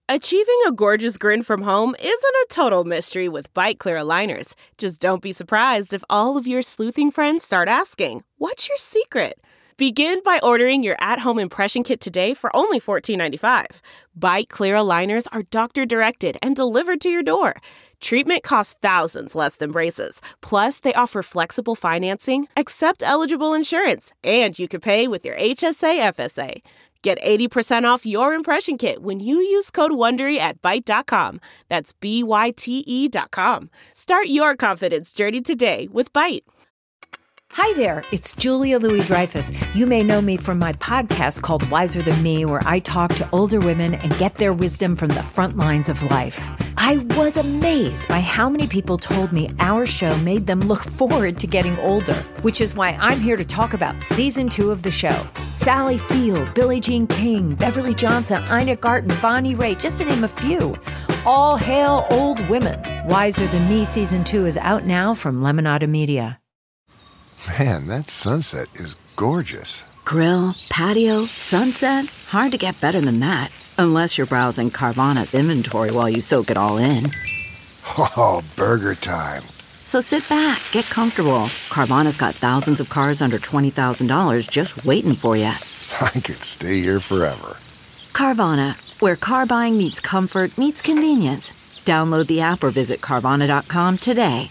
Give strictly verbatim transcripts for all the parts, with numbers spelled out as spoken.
Achieving a gorgeous grin from home isn't a total mystery with Byte Clear aligners. Just don't be surprised if all of your sleuthing friends start asking, "What's your secret?" Begin by ordering your at-home impression kit today for only fourteen ninety-five. Byte Clear aligners are doctor-directed and delivered to your door. Treatment costs thousands less than braces. Plus, they offer flexible financing, accept eligible insurance, and you can pay with your H S A F S A. Get eighty percent off your impression kit when you use code WONDERY at byte dot com. That's B Y T E dot com. Start your confidence journey today with Byte. Hi there, it's Julia Louis-Dreyfus. You may know me from my podcast called Wiser Than Me, where I talk to older women and get their wisdom from the front lines of life. I was amazed by how many people told me our show made them look forward to getting older, which is why I'm here to talk about season two of the show. Sally Field, Billie Jean King, Beverly Johnson, Ina Garten, Bonnie Raitt, just to name a few. All hail old women. Wiser Than Me season two is out now from Lemonada Media. Man, that sunset is gorgeous. Grill, patio, sunset. Hard to get better than that. Unless you're browsing Carvana's inventory while you soak it all in. Oh, burger time. So sit back, get comfortable. Carvana's got thousands of cars under twenty thousand dollars just waiting for you. I could stay here forever. Carvana, where car buying meets comfort, meets convenience. Download the app or visit Carvana dot com today.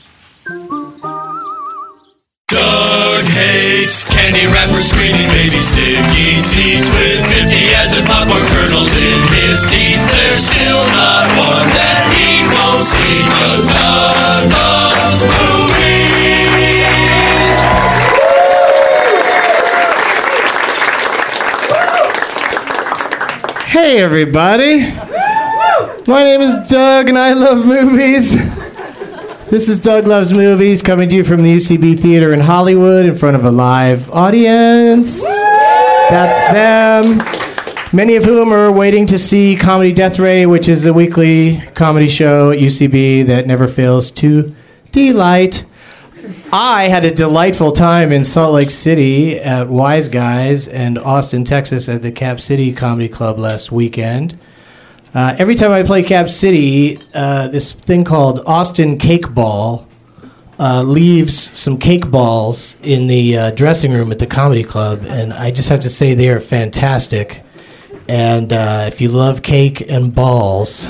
Doug hates candy wrappers, screaming baby sticky seeds with fifty as in popcorn kernels in his teeth. There's still not one that he won't see, 'cause Doug loves movies. Hey everybody, my name is Doug and I love movies. This is Doug Loves Movies, coming to you from the U C B Theater in Hollywood in front of a live audience. That's them. Many of whom are waiting to see Comedy Death Ray, which is a weekly comedy show at U C B that never fails to delight. I had a delightful time in Salt Lake City at Wise Guys and Austin, Texas at the Cap City Comedy Club last weekend. Uh, every time I play Cap City, uh, this thing called Austin Cake Ball uh, leaves some cake balls in the uh, dressing room at the comedy club, and I just have to say they are fantastic. And uh, if you love cake and balls,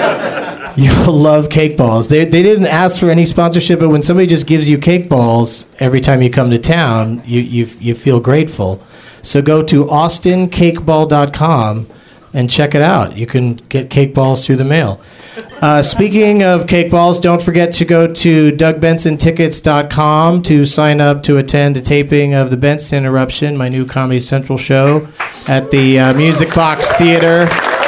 you'll love cake balls. They they didn't ask for any sponsorship, but when somebody just gives you cake balls every time you come to town, you you you feel grateful. So go to austin cake ball dot com. And check it out. You can get cake balls through the mail. Uh, speaking of cake balls, don't forget to go to doug benson tickets dot com to sign up to attend a taping of The Benson Eruption, my new Comedy Central show, at the uh, Music Box Theater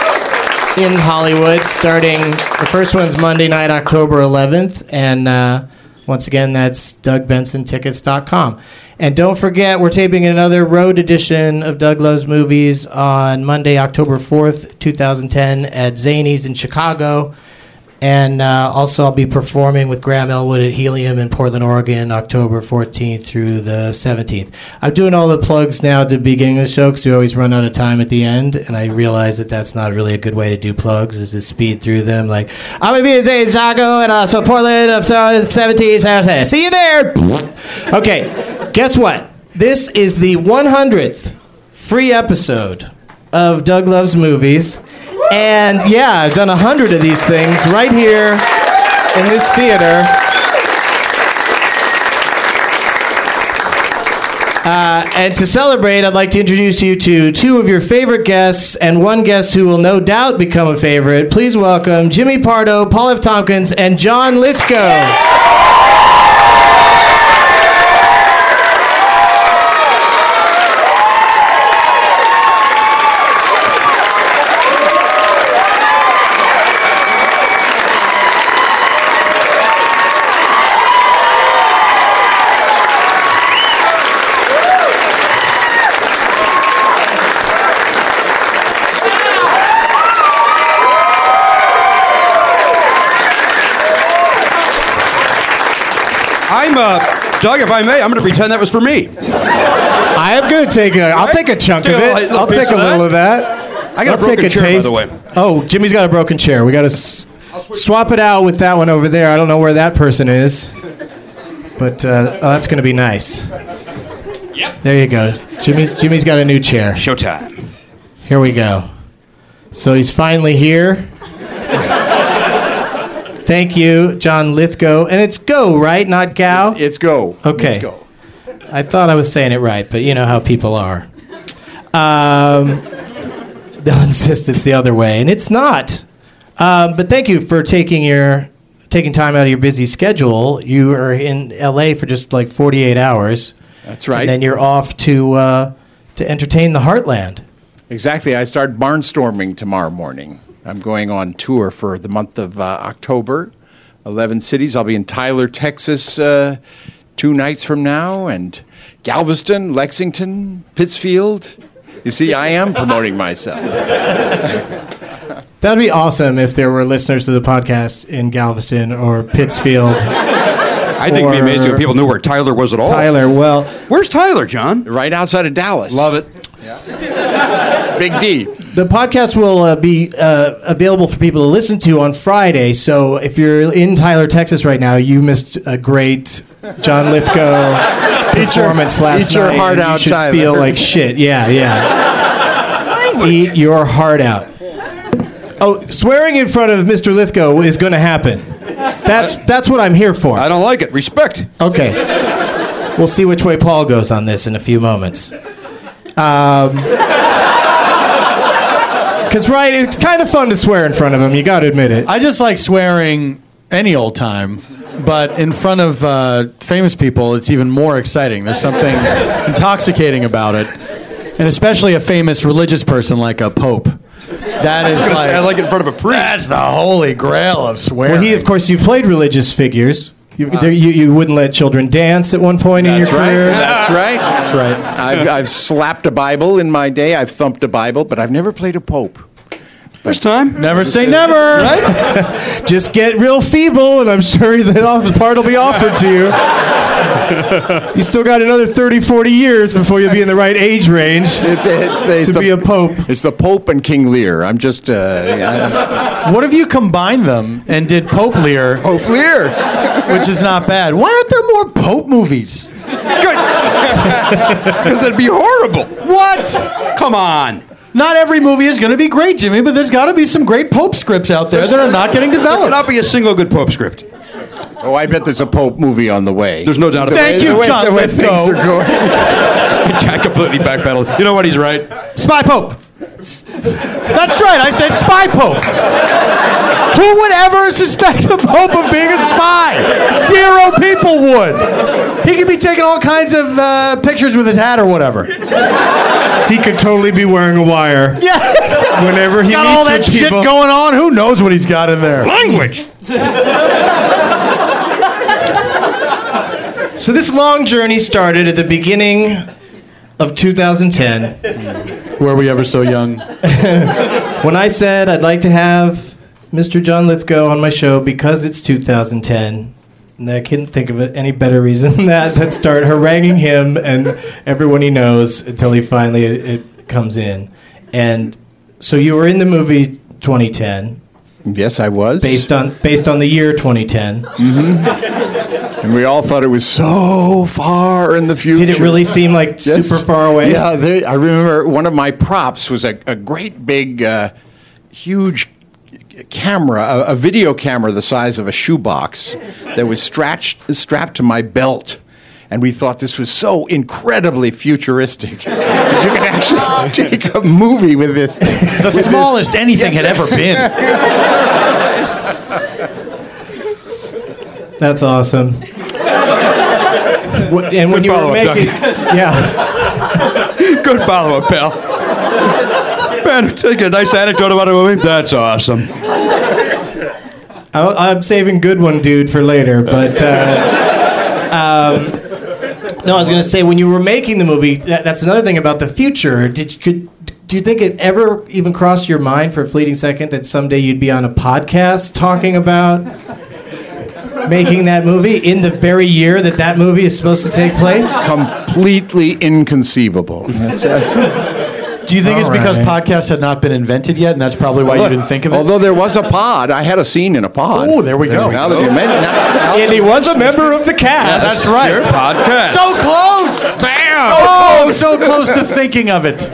in Hollywood, starting, the first one's Monday night, October eleventh, and uh, once again, that's doug benson tickets dot com. And don't forget, we're taping another road edition of Doug Loves Movies on Monday, October fourth, twenty ten at Zanies in Chicago. And uh, also I'll be performing with Graham Elwood at Helium in Portland, Oregon, October fourteenth through the seventeenth. I'm doing all the plugs now at the beginning of the show because we always run out of time at the end. And I realize that that's not really a good way to do plugs, is to speed through them. Like, I'm going to be in Zanies, Chicago, and also Portland, of seventeenth. See you there. Okay. Guess what? This is the one hundredth free episode of Doug Loves Movies. And yeah, I've done one hundred of these things right here in this theater. Uh, and to celebrate, I'd like to introduce you to two of your favorite guests and one guest who will no doubt become a favorite. Please welcome Jimmy Pardo, Paul F. Tompkins, and John Lithgow. I'm, uh, Doug, if I may, I'm going to pretend that was for me. I am going to take a, I'll take a chunk of it. I'll take a little of that. I got I'll a broken take a chair, taste. by the way. Oh, Jimmy's got a broken chair. We got to s- swap it out with that one over there. I don't know where that person is, but uh, oh, that's going to be nice. Yep. There you go. Jimmy's Jimmy's got a new chair. Showtime. Here we go. So he's finally here. Thank you, John Lithgow. And it's go, right? Not Gow? It's, it's go. Okay. It's go. I thought I was saying it right, but you know how people are. Um, they'll insist it's the other way, and it's not. Um, but thank you for taking your taking time out of your busy schedule. You are in L A for just like forty-eight hours. That's right. And then you're off to uh, to entertain the Heartland. Exactly. I start barnstorming tomorrow morning. I'm going on tour for the month of uh, October. eleven cities. I'll be in Tyler, Texas, uh, two nights from now, and Galveston, Lexington, Pittsfield. You see, I am promoting myself. That'd be awesome if there were listeners to the podcast in Galveston or Pittsfield. I think it'd be amazing if people knew where Tyler was at all. Tyler, well, Where's Tyler, John? Right outside of Dallas. Love it. Big D. the podcast will uh, be uh, available for people to listen to on Friday. So if you're in Tyler, Texas right now, you missed a great John Lithgow performance last eat your night. heart and out, you should Tyler. feel like shit. Yeah, yeah. Eat your heart out. Oh, swearing in front of Mister Lithgow is going to happen. That's that's what I'm here for. I don't like it. Respect. Okay. We'll see which way Paul goes on this in a few moments. Um, because, right, it's kind of fun to swear in front of him. You got to admit it. I just like swearing any old time, but in front of uh, famous people, it's even more exciting. There's something intoxicating about it, and especially a famous religious person like a pope. That is I was gonna like, say, I like it in front of a priest. That's the holy grail of swearing. Well, he, of course, you played religious figures. You, there, you, you wouldn't let children dance at one point in your That's right. career. That's right. That's right. I've, I've slapped a Bible in my day. I've thumped a Bible, but I've never played a pope. First time. Never say never. Right? Just get real feeble, and I'm sure the part will be offered to you. You still got another thirty, forty years before you'll be in the right age range It's, it's, the, it's to the, be a pope. It's the Pope and King Lear. I'm just uh, yeah. What if you combined them and did Pope Lear, Pope Lear. which is not bad? Why aren't there more Pope movies? Good. Because that'd be horrible. What? Come on. Not every movie is going to be great, Jimmy, but there's got to be some great Pope scripts out there that are not getting There developed. cannot be a single good Pope script. Oh, I bet there's a Pope movie on the way. There's no doubt about Thank it. you, the way, John the way Lithgow. things are going. Jack completely backpedaled. You know what? He's right. Spy Pope. That's right, I said Spy Pope. Who would ever suspect the Pope of being a spy? Zero people would. He could be taking all kinds of uh, pictures with his hat or whatever. He could totally be wearing a wire. Yeah. Whenever he got meets all that with shit people. going on. Who knows what he's got in there? Language. So this long journey started at the beginning of two thousand ten. Were we ever so young? When I said I'd like to have Mister John Lithgow on my show because it's two thousand ten. And I couldn't think of any better reason than that than start haranguing him and everyone he knows until he finally it, it comes in. And so you were in the movie twenty ten. Yes, I was. Based on based on the year twenty ten. And we all thought it was so far in the future. Did it really seem like Yes. super far away? Yeah, they, I remember one of my props was a, a great big, uh, huge camera, a, a video camera the size of a shoebox that was stretched, strapped to my belt. And we thought this was so incredibly futuristic. You could actually take a movie with this thing. The With smallest anything had ever been. That's awesome. Wh- and when Good you were follow-up, making, Doug. yeah, Good follow-up, pal. Ben, take a nice anecdote about a movie. That's awesome. I, I'm saving good one, dude, for later. But uh, um, no, I was going to say when you were making the movie, that, that's another thing about the future. Did you, could do you think it ever even crossed your mind for a fleeting second that someday you'd be on a podcast talking about making that movie in the very year that that movie is supposed to take place? Completely inconceivable. That's just- Do you think All it's because right. podcasts had not been invented yet, and that's probably why you didn't think of it? Although there was a pod. I had a scene in a pod. Oh, there we go. Now that you mention now, And he was a member of the cast. That's right. Your podcast. So close! Bam! Oh, so close to thinking of it.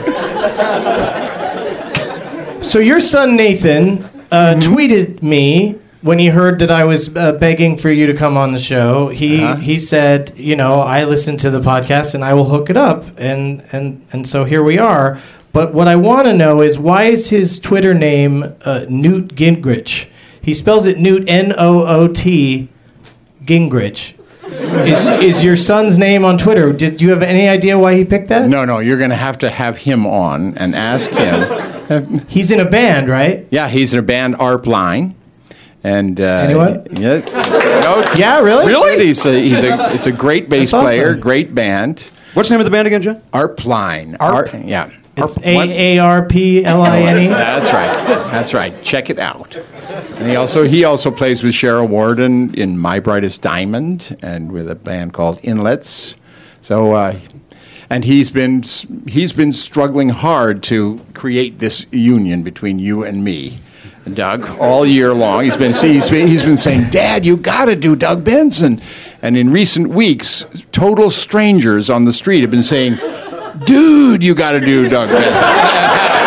So your son Nathan uh, tweeted me when he heard that I was uh, begging for you to come on the show. He Uh-huh. he said, you know, I listen to the podcast and I will hook it up, and and and so here we are. But what I want to know is why is his Twitter name uh, Newt Gingrich? He spells it Newt N O O T Gingrich. Is is your son's name on Twitter? Did you have any idea why he picked that? No, no, you're going to have to have him on and ask him. He's in a band, right? Yeah, he's in a band, Arp Line. And uh, Anyone? Yeah, no, Yeah, really? really. He's a he's a it's a great bass That's player, awesome. great band. What's the name of the band again, John? Arp Line. Arp? yeah. It's Arp- what? A A R P L I N E. That's right. That's right. Check it out. And he also he also plays with Cheryl Warden in My Brightest Diamond and with a band called Inlets. So uh, and he's been he's been struggling hard to create this union between you and me, Doug, all year long. He's been he's been, he's been saying, "Dad, you got to do Doug Benson." And in recent weeks, total strangers on the street have been saying, "Dude, you got to do Doug Benson."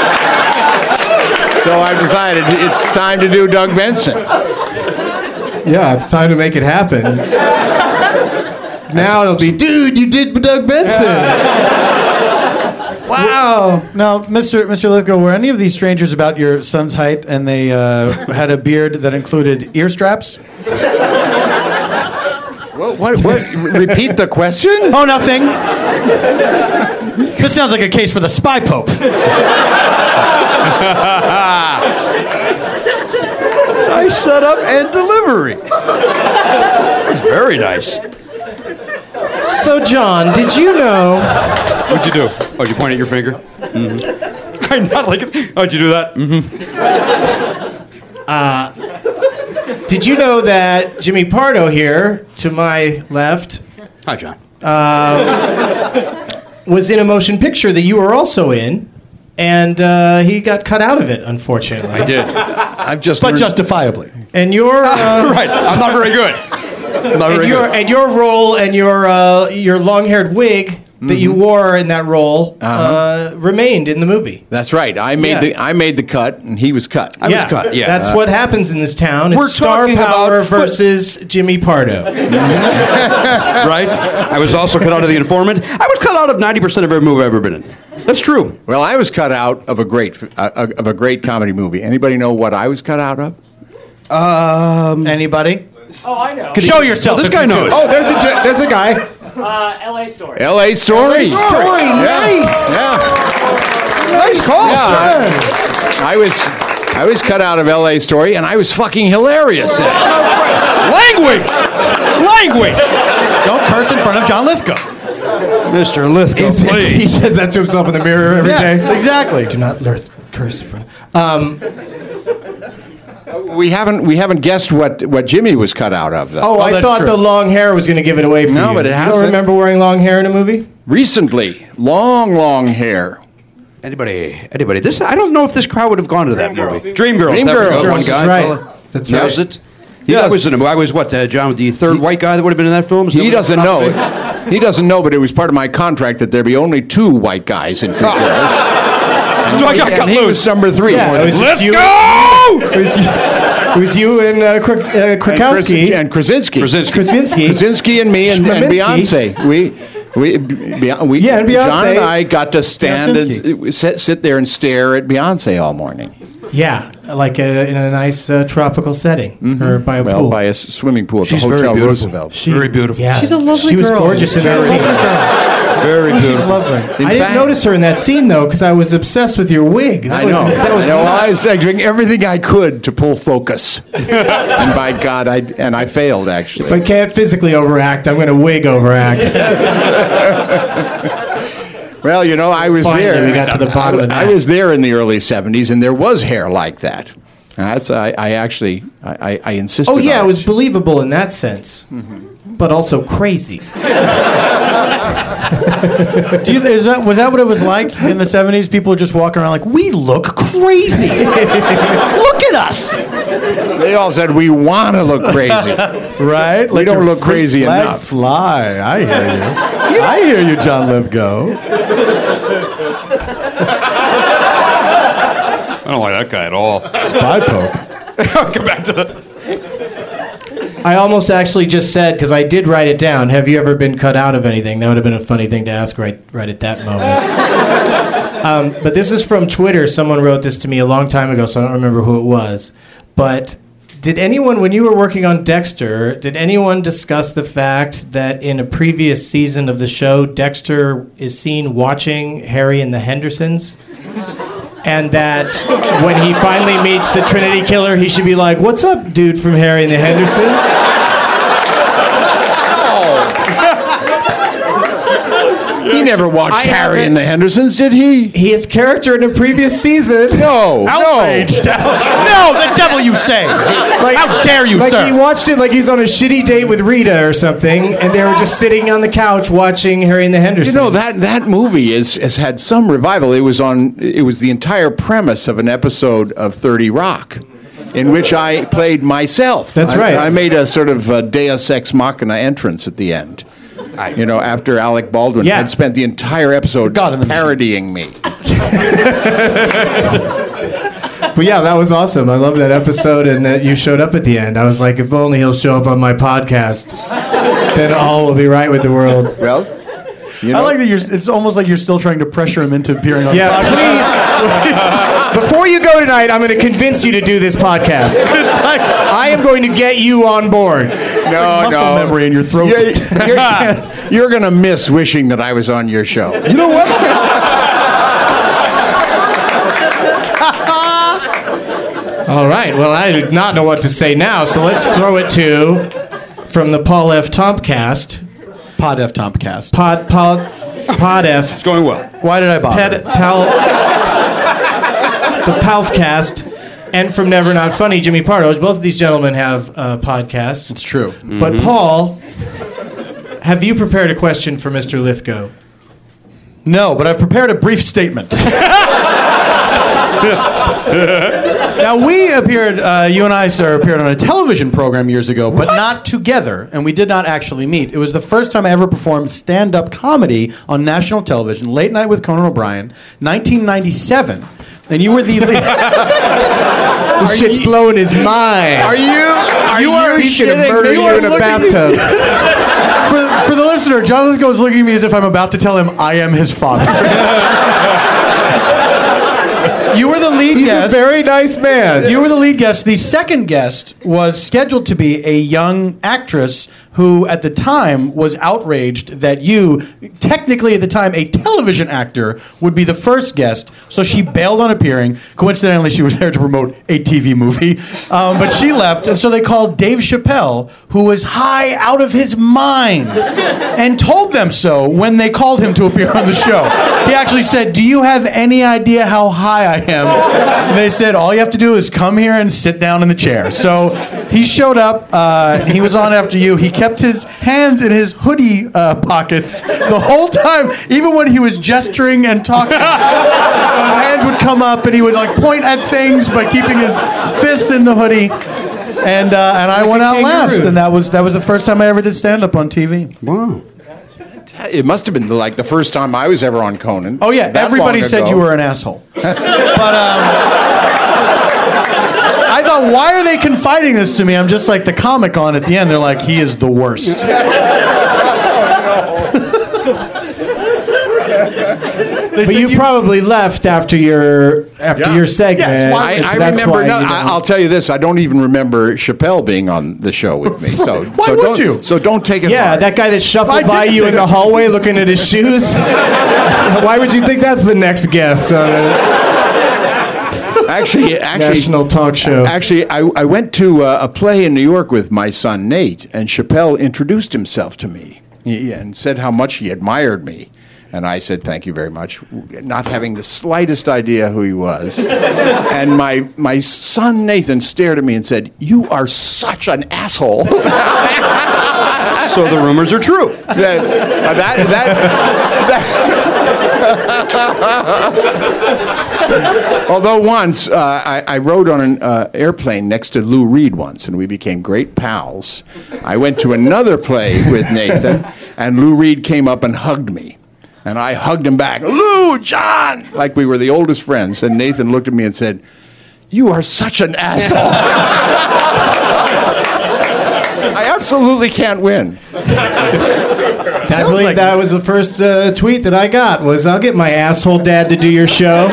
So I've decided it's time to do Doug Benson. Yeah, it's time to make it happen. Now it'll be, dude, you did Doug Benson. Wow. Now, Mister Mister Lithgow, were any of these strangers about your son's height, and they uh, had a beard that included ear straps? What, what, what? Repeat the question? Oh, nothing. This sounds like a case for the spy pope. Nice setup and delivery. Very nice. So, John, did you know... What'd you do? Oh, did you point at your finger? Mm-hmm. I not like it. How'd you do that? Mm-hmm. Did you know that Jimmy Pardo here, to my left, Hi, John. was in a motion picture that you were also in, and uh, he got cut out of it, unfortunately. I did. I've just But learned- justifiably. And your... Uh, Right. I'm not very good. I'm not and very your good. and your role and your uh, your long-haired wig that you wore in that role uh, remained in the movie. That's right. I made Yeah. the I made the cut, and he was cut. I was cut, yeah. That's what happens in this town. It's We're star talking power about foot- versus Jimmy Pardo. Right? I was also cut out of The Informant. I was cut out of ninety percent of every movie I've ever been in. That's true. Well, I was cut out of a great uh, of a great comedy movie. Anybody know what I was cut out of? Anybody? Oh, I know. Show yourself. Oh, this if guy you knows. do. Oh, there's a ge- there's a guy. Uh, L A Story. L A Story. Story, nice. Yeah. Nice call, Yeah. son. I was I was cut out of L A Story, and I was fucking hilarious in it. Language! Language! Don't curse in front of John Lithgow. Mister Lithgow, He says, he please. says that to himself in the mirror every day. Yeah, exactly. Do not lurth, curse in front. Um, We haven't we haven't guessed what, what Jimmy was cut out of though. oh, I that's thought true. the long hair was going to give it away for No, you. but it You hasn't. don't remember wearing long hair in a movie? Recently, long long hair. Anybody? Anybody? This I don't know if this crowd would have gone to that movie. Dreamgirls. Dreamgirls. That was Girls, one that's guy. right. fella. That's That right. was it. Yeah, I was in a movie. I was what, uh, John, the third white guy that would have been in that film? Is that He what- doesn't know. He doesn't know, but it was part of my contract that there be only two white guys in Dreamgirls. So I got And cut he was loose. number three. Yeah, it was just Let's you. go! It was, it was you and uh, Krak- uh, And Kras- Krakowski. and Krasinski. Krasinski. Krasinski. Krasinski and me and, and Schmaminski. Beyonce. We, we, Be- we, Yeah, and John Beyonce. and I got to stand Krasinski. and sit, sit there and stare at Beyonce all morning. Yeah, like a, in a nice uh, tropical setting, or by a Well, pool. by a s- swimming pool at She's the very Hotel beautiful. Roosevelt. She- Very beautiful. Yeah, She's a lovely She was girl. gorgeous in that scene. Very She's beautiful. lovely. In I didn't fact- notice her in that scene though, because I was obsessed with your wig. That I was, know. That was I know. Well, I nuts. was doing everything I could to pull focus, and by God, I and I failed actually. If I can't physically overact, I'm going to wig overact. Well, you know, I was Finally, there. we got to the bottom of that. I was there in the early seventies, and there was hair like that. That's I, I actually I, I, I insisted. Oh yeah, on it was believable in that sense, mm-hmm. but also crazy. Do you, is that, was that what it was like in the seventies? People were just walking around like, we look crazy. Look at us. They all said we want to look crazy, right? We like don't look crazy flag enough. Fly, I hear you. I hear you, John Lithgow. I don't like that guy at all. Spy Pope. Come back to the... I almost actually just said, because I did write it down, have you ever been cut out of anything? That would have been a funny thing to ask right, right at that moment. um, but this is from Twitter. Someone wrote this to me a long time ago, so I don't remember who it was. But did anyone, when you were working on Dexter, did anyone discuss the fact that in a previous season of the show, Dexter is seen watching Harry and the Hendersons? And that when he finally meets the Trinity Killer, he should be like, "What's up, dude from Harry and the Hendersons?" He never watched I Harry haven't- and the Hendersons, did he? His character in a previous season. No, Outraged. No, the devil you say. Like, How dare you, like sir? he watched it like he's on a shitty date with Rita or something, and they were just sitting on the couch watching Harry and the You Hendersons. know that that movie is, has had some revival. It was on. It was the entire premise of an episode of thirty Rock, in which I played myself. That's I, right. I made a sort of uh, Deus Ex Machina entrance at the end. You know, after Alec Baldwin Yeah. had spent the entire episode God in the parodying me. But yeah, that was awesome. I love that episode, and that you showed up at the end. I was like, if only he'll show up on my podcast, then all will be right with the world. Well, you know, I like that you're. It's almost like you're still trying to pressure him into appearing on Yeah, the podcast. please. Before you go tonight, I'm going to convince you to do this podcast. It's like I am going to get you on board. no, muscle no. memory in your throat. You're, you're, you're going to miss wishing that I was on your show. You know what? All right. Well, I do not know what to say now, so let's throw it to from the Paul F. Tompcast. Pod F Tompcast. Pod Pod Pod F. It's going well. Why did I bother? Ped, pal, the Palfcast, and from Never Not Funny, Jimmy Pardo. Both of these gentlemen have uh, podcasts. It's true. But Paul, have you prepared a question for Mister Lithgow? No, but I've prepared a brief statement. Now, we appeared, uh, you and I, sir, appeared on a television program years ago, but not together, and we did not actually meet. It was the first time I ever performed stand-up comedy on national television, Late Night with Conan O'Brien, nineteen ninety-seven, and you were the lead. This shit's blowing his mind. Are you? Are you you, are he's gonna shitting murder me? you in a bathtub. for, for the listener, John Lithgow is looking at me as if I'm about to tell him I am his father. You were the lead He's guest. a very nice man. You were the lead guest. The second guest was scheduled to be a young actress who, at the time, was outraged that you, technically at the time, a television actor, would be the first guest. So she bailed on appearing. Coincidentally, she was there to promote a T V movie. Um, but she left, and so they called Dave Chappelle, who was high out of his mind, and told them so when they called him to appear on the show. He actually said, "Do you have any idea how high I am?" And they said, "All you have to do is come here and sit down in the chair." So he showed up. Uh, he was on after you. He kept his hands in his hoodie uh, pockets the whole time, even when he was gesturing and talking. So his hands would come up, and he would like point at things, but keeping his fists in the hoodie. And uh, and I went out last, and that was that was the first time I ever did stand up on T V. Wow. It must have been like the first time I was ever on Conan. Oh yeah, That everybody long said ago. you were an asshole. But um, I thought, why are they confiding this to me? I'm just like the comic on at the end. They're like, he is the worst. But you, you probably left after your after Yeah. your segment. Yes, well, I, I That's remember. why No, you I, don't- I'll tell you this: I don't even remember Chappelle being on the show with me. So Why so would don't, you? So don't take it. Yeah, hard. that guy that I shuffled didn't by you take in the it. hallway looking at his shoes. Why would you think that's the next guest on a Actually, actually, national talk show? Actually, I, I went to uh, a play in New York with my son Nate, and Chappelle introduced himself to me he, and said how much he admired me. And I said, thank you very much, not having the slightest idea who he was. And my, my son Nathan stared at me and said, you are such an asshole. So the rumors are true. that, uh, that, that, that. Although once, uh, I, I rode on an uh, airplane next to Lou Reed once, and we became great pals. I went to another play with Nathan, and Lou Reed came up and hugged me. And I hugged him back, Lou, John, like we were the oldest friends. And Nathan looked at me and said, you are such an asshole. I absolutely can't win. I believe like that was the first uh, tweet that I got was, I'll get my asshole dad to do your show.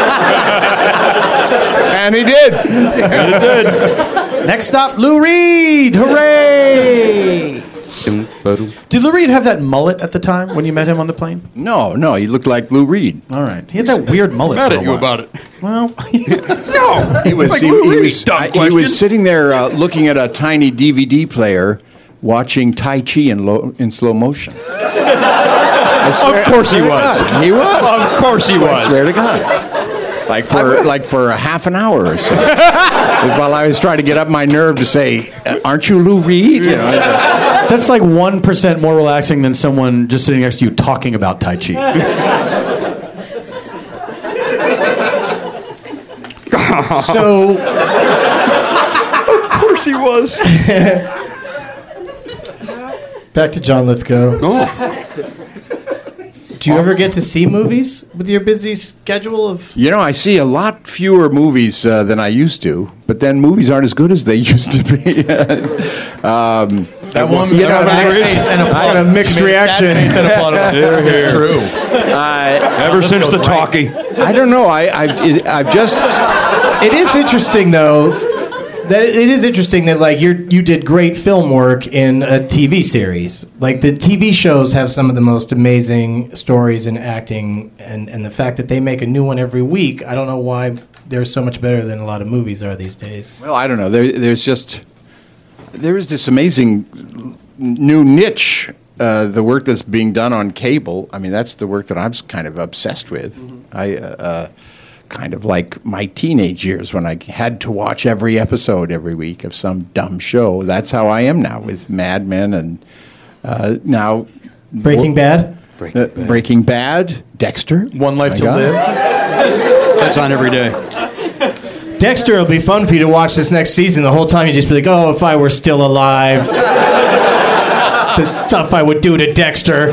And he did. And he did. Next stop, Lou Reed. Hooray! Did Lou Reed have that mullet at the time when you met him on the plane? No, no, he looked like Lou Reed. All right. He had that weird mullet Mad for a at you while. about it. Well, No! He was, Like he, Lou he Reed, was, dumb I- he question. was sitting there uh, looking at a tiny D V D player, watching Tai Chi in, lo- in slow motion. I swear, Of course I he swear to was. God, He was. Of course he I was. swear to God. Like for like for a half an hour or so, while I was trying to get up my nerve to say, "Aren't you Lou Reed?" You know, that's like one percent more relaxing than someone just sitting next to you talking about Tai Chi. So, Of course he was. back to John Lithgow. Oh. Do you ever get to see movies with your busy schedule of... you know, I see a lot fewer movies uh, than I used to, but then movies aren't as good as they used to be. um, That one, you know, that I- face and I got a applaud. mixed She made a sad reaction. face and applaud about Here, it. here. It's true. Ever since the talkie. I don't know. I, I've, it- I've just. It is interesting, though, that it is interesting that, like, you you did great film work in a T V series. Like, the T V shows have some of the most amazing stories and acting, and, and the fact that they make a new one every week, I don't know why they're so much better than a lot of movies are these days. Well, I don't know. There, there's just. There is this amazing new niche. Uh, the work that's being done on cable. I mean, that's the work that I'm kind of obsessed with. Mm-hmm. I. Uh, uh, kind of like my teenage years when I had to watch every episode every week of some dumb show. That's how I am now with Mad Men and uh, now Breaking Bad? Breaking, uh, Bad. Breaking Bad, Dexter. One Life My to God. Live. That's on every day. Dexter will be fun for you to watch this next season. The whole time you just be like, oh, if I were still alive. The stuff I would do to Dexter.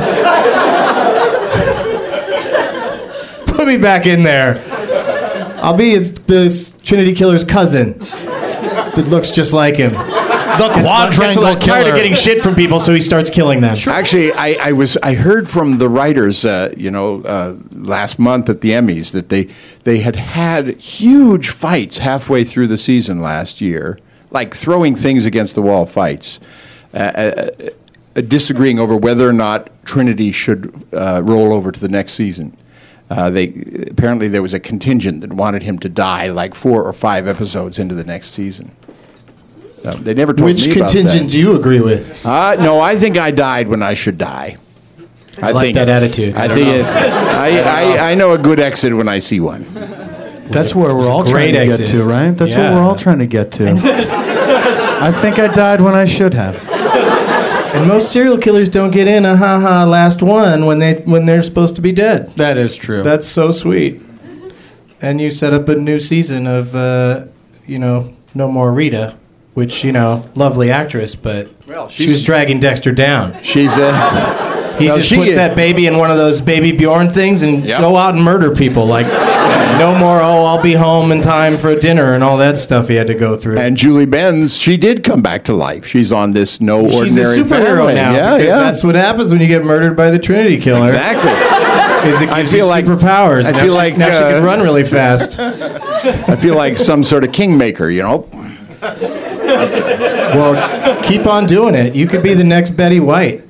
Put me back in there. I'll be his, this Trinity Killer's cousin that looks just like him. The Gets quadrangle like, tired killer. of getting shit from people, so he starts killing them. Actually, I, I was I heard from the writers, uh, you know, uh, last month at the Emmys that they they had had huge fights halfway through the season last year, like throwing things against the wall fights, uh, uh, uh, disagreeing over whether or not Trinity should uh, roll over to the next season. Uh, they apparently there was a contingent that wanted him to die like four or five episodes into the next season. Uh, they never told Which me about contingent that. do you agree with? Uh, no, I think I died when I should die. I like think, that attitude. I, I think it's, I, I, I know a good exit when I see one. That's where we're all Great trying to exit. get to, right? That's Yeah. what we're all trying to get to. I think I died when I should have. And most serial killers don't get in a ha-ha last one when they when they're supposed to be dead. That is true. That's so sweet. And you set up a new season of, uh, you know, No More Rita, which, you know, lovely actress, but Well, she she's- was dragging Dexter down. She's a. He No, just she puts is- that baby in one of those baby Bjorn things and Yep. go out and murder people. Like, no more, oh, I'll be home in time for dinner and all that stuff he had to go through. And Julie Benz, she did come back to life. She's on this No She's a Ordinary superhero Family. now. Yeah, because yeah. that's what happens when you get murdered by the Trinity Killer. Exactly. Is it I gives feel you like- superpowers. I now feel she, like, now she uh, can run really fast. I feel like some sort of kingmaker, you know? Well, keep on doing it. You could be the next Betty White.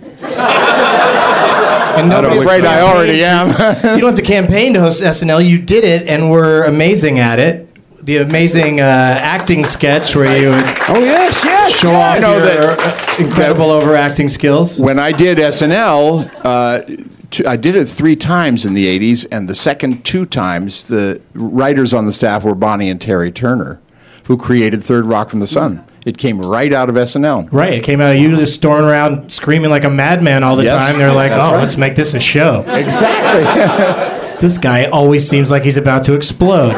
And I'm nobody's afraid I campaigned already am. You don't have to campaign to host S N L. You did it and were amazing at it. The amazing uh, acting sketch where you would Oh, yes, yes. show yeah. off I know your that uh, incredible overacting skills. when I did S N L, uh, two, I did it three times in the eighties, and the second two times, the writers on the staff were Bonnie and Terry Turner, who created Third Rock from the Sun. It came right out of S N L. Right, it came out of you just storming around screaming like a madman all the Yes. time. They're like, That's oh, right. let's make this a show. Exactly. This guy always seems like he's about to explode.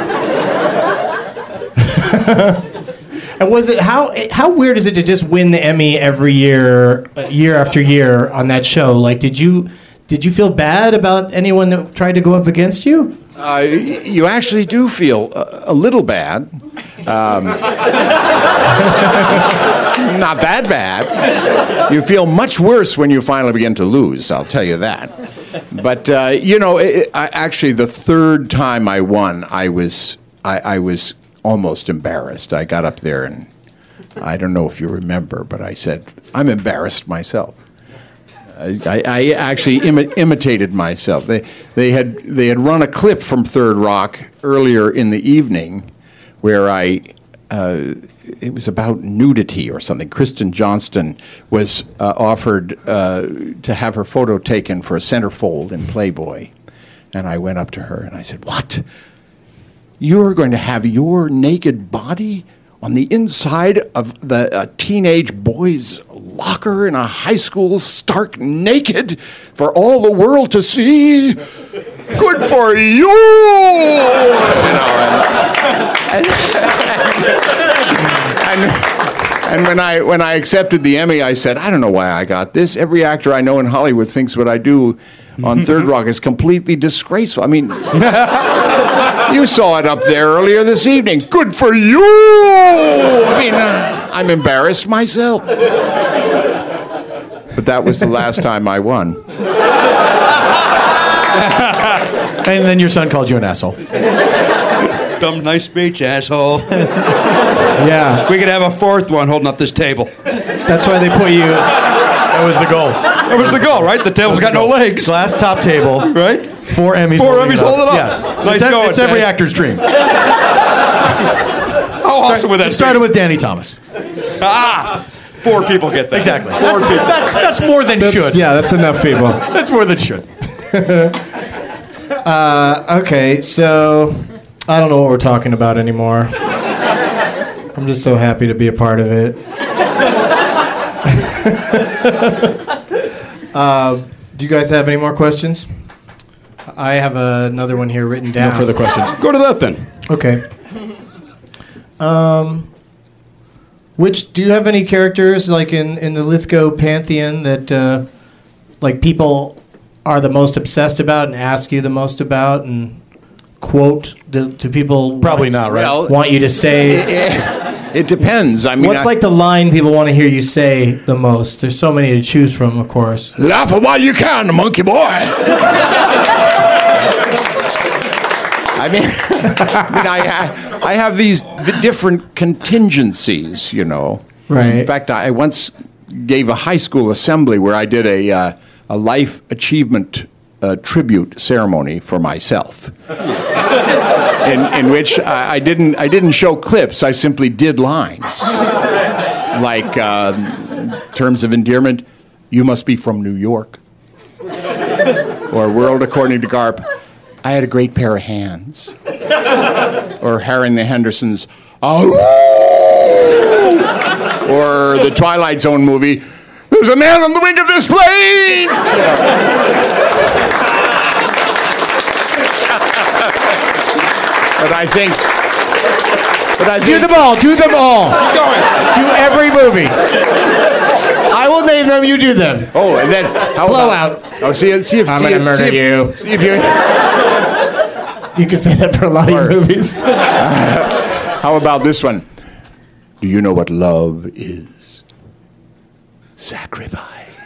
And was it how how weird is it to just win the Emmy every year, uh, year after year on that show? Like, did you did you feel bad about anyone that tried to go up against you? Uh, y- you actually do feel a, a little bad. Um, not that bad. You feel much worse when you finally begin to lose, I'll tell you that. But, uh, you know, it, I, actually the third time I won, I was, I, I was almost embarrassed. I got up there and I don't know if you remember, but I said, I'm embarrassed myself. I, I actually imi- imitated myself. They, they, had, they had run a clip from Third Rock earlier in the evening where I, uh, it was about nudity or something. Kristen Johnston was uh, offered uh, to have her photo taken for a centerfold in Playboy. And I went up to her and I said, what? You're going to have your naked body on the inside of the uh, teenage boy's locker in a high school, stark naked, for all the world to see? Good for you! You know, and, and, and when I when I accepted the Emmy, I said, I don't know why I got this. Every actor I know in Hollywood thinks what I do on Third Rock is completely disgraceful. I mean, you saw it up there earlier this evening. Good for you! I mean, uh, I'm embarrassed myself. But that was the last time I won. And then your son called you an asshole. Dumb, nice speech, asshole. Yeah. We could have a fourth one holding up this table. That's why they put you. That was the goal. That was the goal, right? The table's got no legs. Glass top table. Right? Four Emmys. Four holding Emmys it up. hold it up. Yes. Nice it's, ev- going, it's every Danny. actor's dream. How awesome would that It started with Danny Thomas. Ah! Four people get that. Exactly. Four That's, people. that's, that's more than That's- should. Yeah, that's enough people. That's more than should. Uh, okay, so I don't know what we're talking about anymore. I'm just so happy to be a part of it. uh, do you guys have any more questions? I have another one here written down. No further questions. Go to that then. Okay. Um, which do you have any characters like in, in the Lithgow pantheon that uh, like people are the most obsessed about and ask you the most about and quote? Do, do people Probably want, not, right? Well, want you to say? It, it, it depends. I mean, What's I, like the line people want to hear you say the most? There's so many to choose from, of course. laugh while you can, monkey boy. I mean, I, mean I, ha- I have these d- different contingencies, you know. Right. In fact, I once gave a high school assembly where I did a uh, a life achievement uh, tribute ceremony for myself, in, in which I, I didn't I didn't show clips. I simply did lines, like um, terms of endearment. You must be from New York, or World According to Garp. I had a great pair of hands. Or Harry and the Hendersons, oh! Or the Twilight Zone movie, there's a man on the wing of this plane! But I think, but I Do think, them all. Do them all. Do every movie. I will name them. You do them. oh, and then, how Blowout. about, oh, see, see if, I'm see gonna if, murder see if, you. See if you, You can say that for a lot of your movies. how about this one? Do you know what love is? Sacrifice.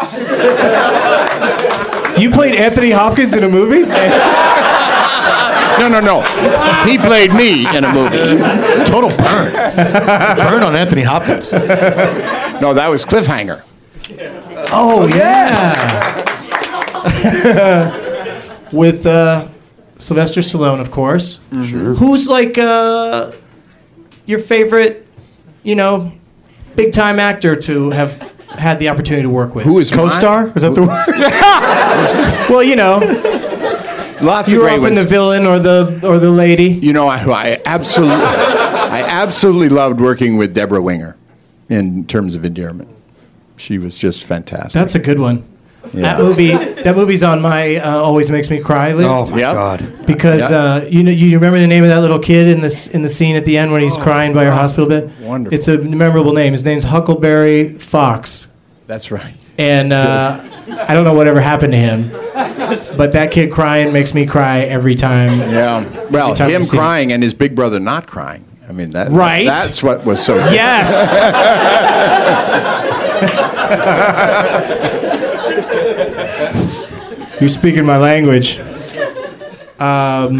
You played Anthony Hopkins in a movie? No, no, no. He played me in a movie. Total burn. Burn on Anthony Hopkins. No, that was Cliffhanger. Oh, yeah. With uh, Sylvester Stallone, of course. Sure. Who's like uh, your favorite, you know, big time actor to have had the opportunity to work with? Who is Co-star? Is that the word? Well, you know, Lots you of were great often ones. the villain or the or the lady. You know, I, I absolutely, I absolutely loved working with Deborah Winger, in terms of endearment. She was just fantastic. That's a good one. Yeah. That movie, that movie's on my uh, always makes me cry list. Oh my Yep. God! Because Yeah. uh, you know, you remember the name of that little kid in this in the scene at the end when he's crying by her hospital bed. Wonderful. It's a memorable name. His name's Huckleberry Fox, That's right. and uh, I don't know whatever happened to him, but that kid crying makes me cry every time. Yeah. Well, Every time him you see it. crying and his big brother not crying. I mean, that. Right. That's what was so. Yes. You're speaking my language. Um,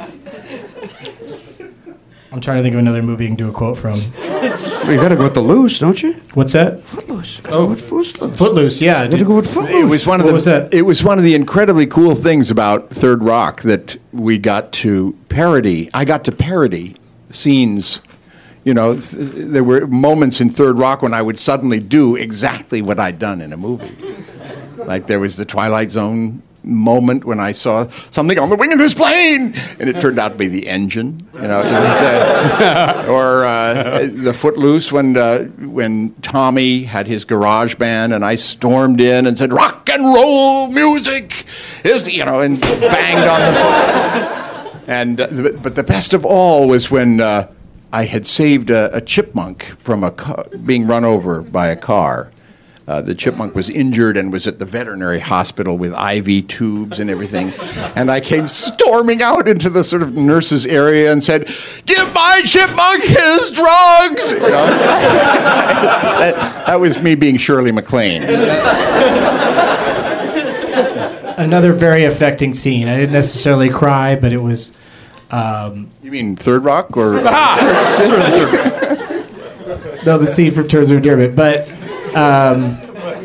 I'm trying to think of another movie you can do a quote from. Well, you got to go with the loose, don't you? What's that? Footloose. Oh, Footloose. Footloose. Yeah. You got to go with Footloose. It was one of What the. was that? It was one of the incredibly cool things about Third Rock that we got to parody. I got to parody scenes. You know, th- there were moments in Third Rock when I would suddenly do exactly what I'd done in a movie. Like there was the Twilight Zone moment when I saw something on the wing of this plane, and it turned out to be the engine. You know, it was, uh, or uh, the Footloose when uh, when Tommy had his garage band, and I stormed in and said, "Rock and roll music is," you know, and banged on the. And uh, the, but the best of all was when uh, I had saved a, a chipmunk from a car, being run over by a car. Uh, the chipmunk was injured and was at the veterinary hospital with I V tubes and everything. And I came storming out into the sort of nurse's area and said, "Give my chipmunk his drugs!" You know, it's like, that, that was me being Shirley MacLaine. Another very affecting scene. I didn't necessarily cry, but it was. Um, You mean Third Rock or? no, the scene from Terms of Endearment, but. Um,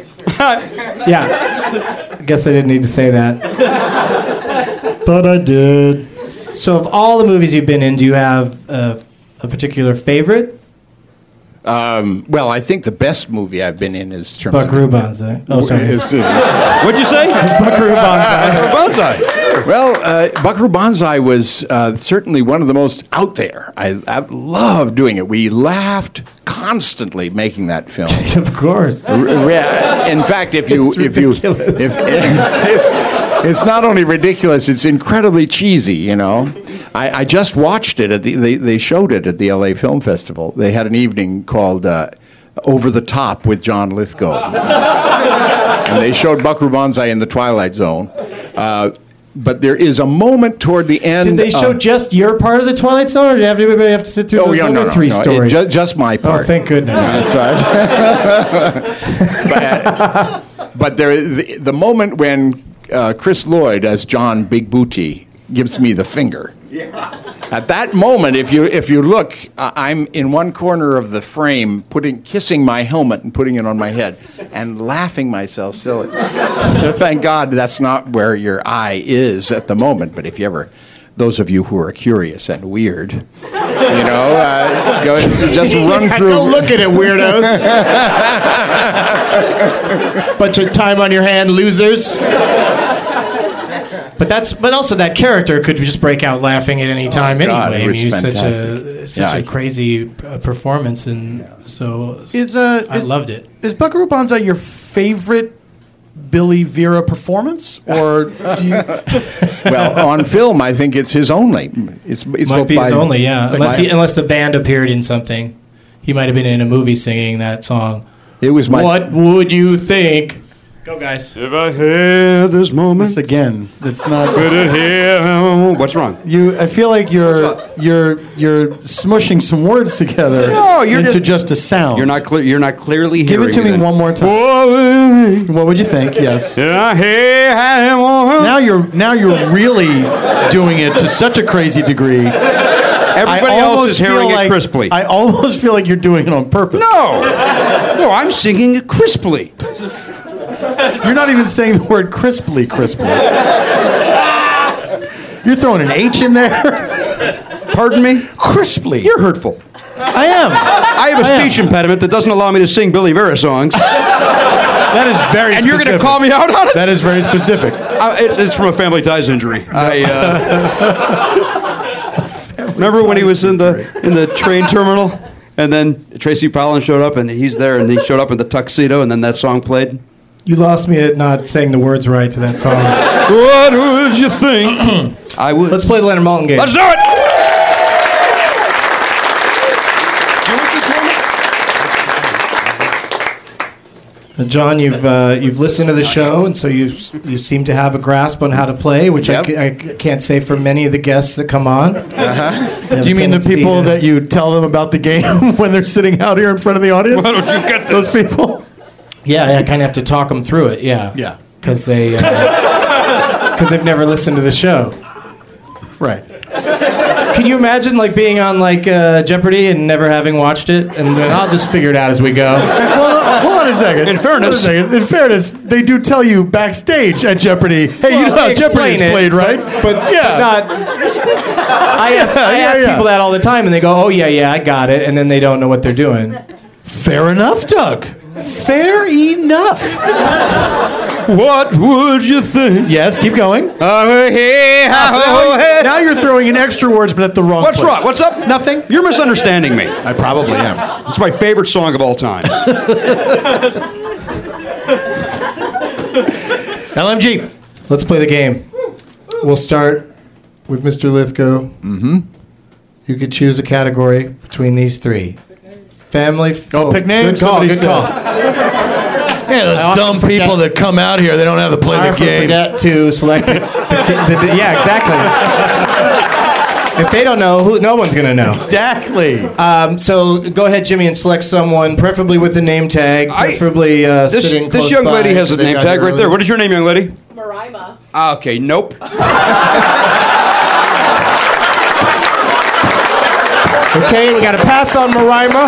yeah, I guess I didn't need to say that, but I did. So, of all the movies you've been in, do you have a, a particular favorite? Um, well, I think the best movie I've been in is Terms Buckaroo of Banzai. Oh, sorry. Is, uh, What'd you say? Buckaroo Banzai. Banzai. Well, uh, Buckaroo Banzai was uh, certainly one of the most out there. I, I loved doing it. We laughed constantly making that film. Of course. R- r- In fact, if you It's if you if ridiculous. it's, it's not only ridiculous, it's incredibly cheesy. You know, I, I just watched it at the they, they showed it at the L A Film Festival. They had an evening called uh, Over the Top with John Lithgow, and they showed Buckaroo Banzai in the Twilight Zone. Uh, But there is a moment toward the end. Did they show of- just your part of the Twilight Zone, or did everybody have to sit through Oh, those yeah, other no, no, three no. It- stories? ju- just my part. Oh, thank goodness. That's right. but but there, the, the moment when uh, Chris Lloyd as John Big Booty gives me the finger. At that moment, if you if you look, uh, I'm in one corner of the frame, putting kissing my helmet and putting it on my head, and laughing myself silly. So thank God that's not where your eye is at the moment. But if you ever, those of you who are curious and weird, you know, uh, go just run through. Go look at it, weirdos. Bunch of time on your hand, losers. But that's but also that character could just break out laughing at any time anyway. God, it I mean, was he was such a fantastic. such Yeah, a I- crazy uh, performance, and so Is uh, I is, loved it. Is Buckaroo Banzai your favorite Billy Vera performance, or do you? Well, on film, I think it's his only. It's, it's Might both be his by- only, yeah. by- Unless he, unless the band appeared in something, he might have been in a movie singing that song. It was my. What would you think? Go, guys. If I had this moment, This again, it's not. could it hear? What's wrong? You, I feel like you're you're you're smushing some words together No, you're into just- just, a sound. You're not clear. You're not clearly Give hearing it to me then. one more time. Whoa, What would you think? Yes. if I had one- Now you're now you're really doing it to such a crazy degree. Everybody else is hearing it crisply. I almost feel like you're doing it on purpose. no, no, I'm singing it crisply. You're not even saying the word crisply, crisply. You're throwing an H in there. Pardon me? Crisply. You're hurtful. I am. I have a I speech am. impediment that doesn't allow me to sing Billy Vera songs. That is very And specific. you're going to call me out on it? That is very specific. Uh, it, it's from a family ties injury. I, uh, remember when he was in the in the train terminal, and then Tracy Pollan showed up, and he's there, and he showed up in the tuxedo, and then that song played. You lost me at not saying the words right to that song. What would you think? I would. Let's play the Leonard Maltin game. Let's do it. Uh, John, you've uh, you've listened to the show, and so you you seem to have a grasp on how to play, which Yep. I, c- I c- can't say for many of the guests that come on. Uh-huh. Do you mean the people that you tell them about the game when they're sitting out here in front of the audience? Why don't you get Those people? Yeah, I kind of have to talk them through it. Yeah. Yeah. Because they because they've never listened to the show. Right. Can you imagine like being on like uh, Jeopardy and never having watched it? And then I'll just figure it out as we go. Well, hold on a second. In fairness- Hold on a second. in fairness, they do tell you backstage at Jeopardy. Hey, you Well, know how they Jeopardy is explain it, played, right? But, but yeah. not. I ask, I Yeah, ask yeah. people that all the time, and they go, "Oh yeah, yeah, I got it," and then they don't know what they're doing. Fair enough, Doug. Fair enough. What would you think? Yes, keep going. Oh, hey, now, now you're throwing in extra words, but at the wrong What's place. wrong? What's up? Nothing. You're misunderstanding me. I probably am. It's my favorite song of all time. L M G. Let's play the game. We'll start with Mister Lithgow. Mm-hmm. You could choose a category between these three. Family. F- Oh, pick names. Good call. Somebody Good said. call. Yeah, those I often dumb forget- people that come out here, they don't have to play I the often game. forget to select the, the, the, the yeah, exactly. If they don't know, who? No one's gonna know. Exactly. Um, so go ahead, Jimmy, and select someone, preferably with a name tag, I- preferably uh, This, sitting this close young by, lady has a 'cause they name got tag here right there. early. What is your name, young lady? Marima. Ah, okay, nope. Okay, we got to pass on Marima.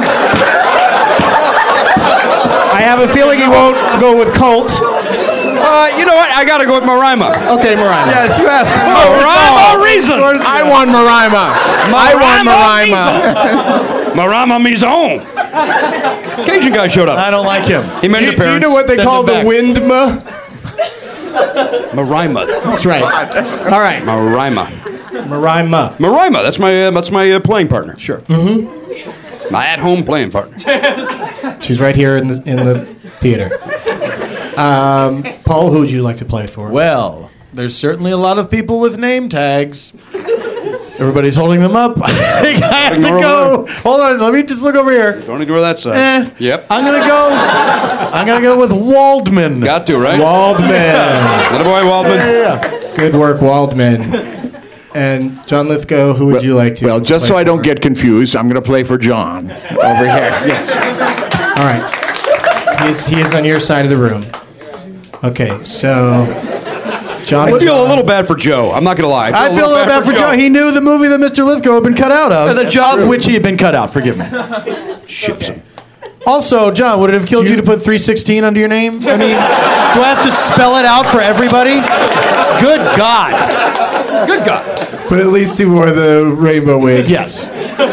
I have a feeling he won't go with Colt. Uh, you know what? I gotta go with Marima. Okay, Marima. Yes, you have. Marima reason. I want Marima. I want Marima. Marima Mizon. Cajun guy showed up. I don't like him. He made Do, an do you appearance. know what they Send call him the back. windma? Marima. That's right. All right, Marima. Marima. Marima. That's my uh, that's my uh, playing partner. Sure. My at-home playing partner. She's right here in the in the theater. Um, Paul, who would you like to play for? Well, there's certainly a lot of people with name tags. Everybody's holding them up. I have to Ignore go. them. Hold on, let me just look over here. Don't ignore that side. Eh, Yep. I'm gonna go. I'm gonna go with Waldman. Got to, right? Waldman. Little boy Waldman. Yeah. Good work, Waldman. And John Lithgow, who would you like to? Well, just play so I don't for? get confused, I'm going to play for John over here. Yes. All right. He is, he is on your side of the room. Okay, so John. I feel a little bad for Joe. I'm not gonna lie. I feel a little bad for Joe. He knew the movie that Mister Lithgow had been cut out of. Yeah, the job- of which he had been cut out. Forgive me. Ships him. Also, John, would it have killed you, to put three sixteen under your name? I mean, do I have to spell it out for everybody? Good God. Good God. But at least he wore the rainbow wig. Yes.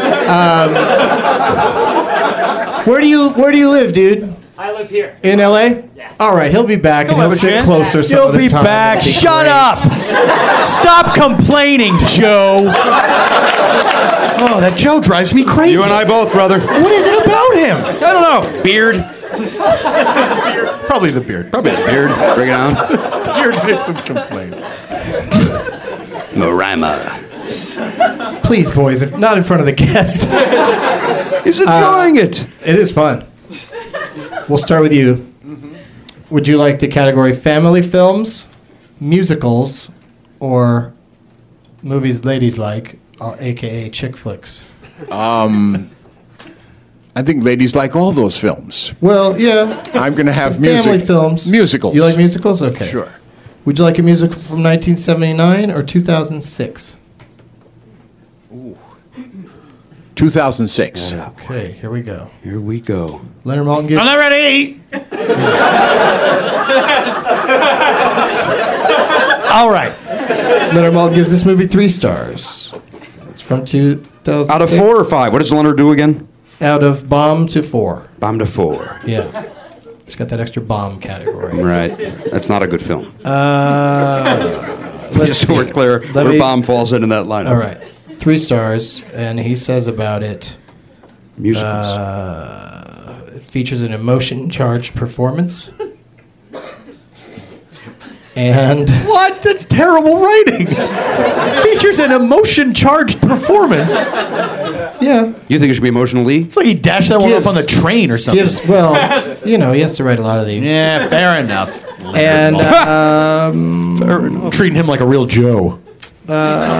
Where do you Where do you live, dude? I live here. In L A? Yes. All right, he'll be back and he'll have a sit chance. closer. some He'll other be time. back. That'd be Shut great. up. Stop complaining, Joe. Oh, that Joe drives me crazy. You and I both, brother. What is it about him? I don't know. Beard. Probably the beard. Probably the beard. Bring it on. Beard makes him complain. Marima. Please, boys, if not in front of the guest. He's enjoying it. It is fun. We'll start with you. Would you like the category family films, musicals, or movies ladies like, uh, A K A chick flicks? I think ladies like all those films. Well, yeah. I'm going to have Family music. films. Musicals. You like musicals? Okay. Sure. Would you like a musical from nineteen seventy-nine or two thousand six? two thousand six. Okay, here we go. Here we go. Leonard Maltin gives... I'm not ready. All right. Leonard Maltin gives this movie three stars. It's from two, Out of four or five? What does Leonard do again? Out of bomb to four. Bomb to four. Yeah. It's got that extra bomb category. Right. That's not a good film. Uh, let's Just so see. we're clear, Let where me- bomb falls into that lineup. All right. Three stars, and he says about it. Musicals. Uh, it features an emotion-charged performance. And What? That's terrible writing. Features an emotion-charged performance. yeah, You think it should be emotionally? It's like he dashed that one Gives- up on the train or something. gives well, you know, he has to write a lot of these. Yeah, fair enough. And um, Treating him like a real Joe. He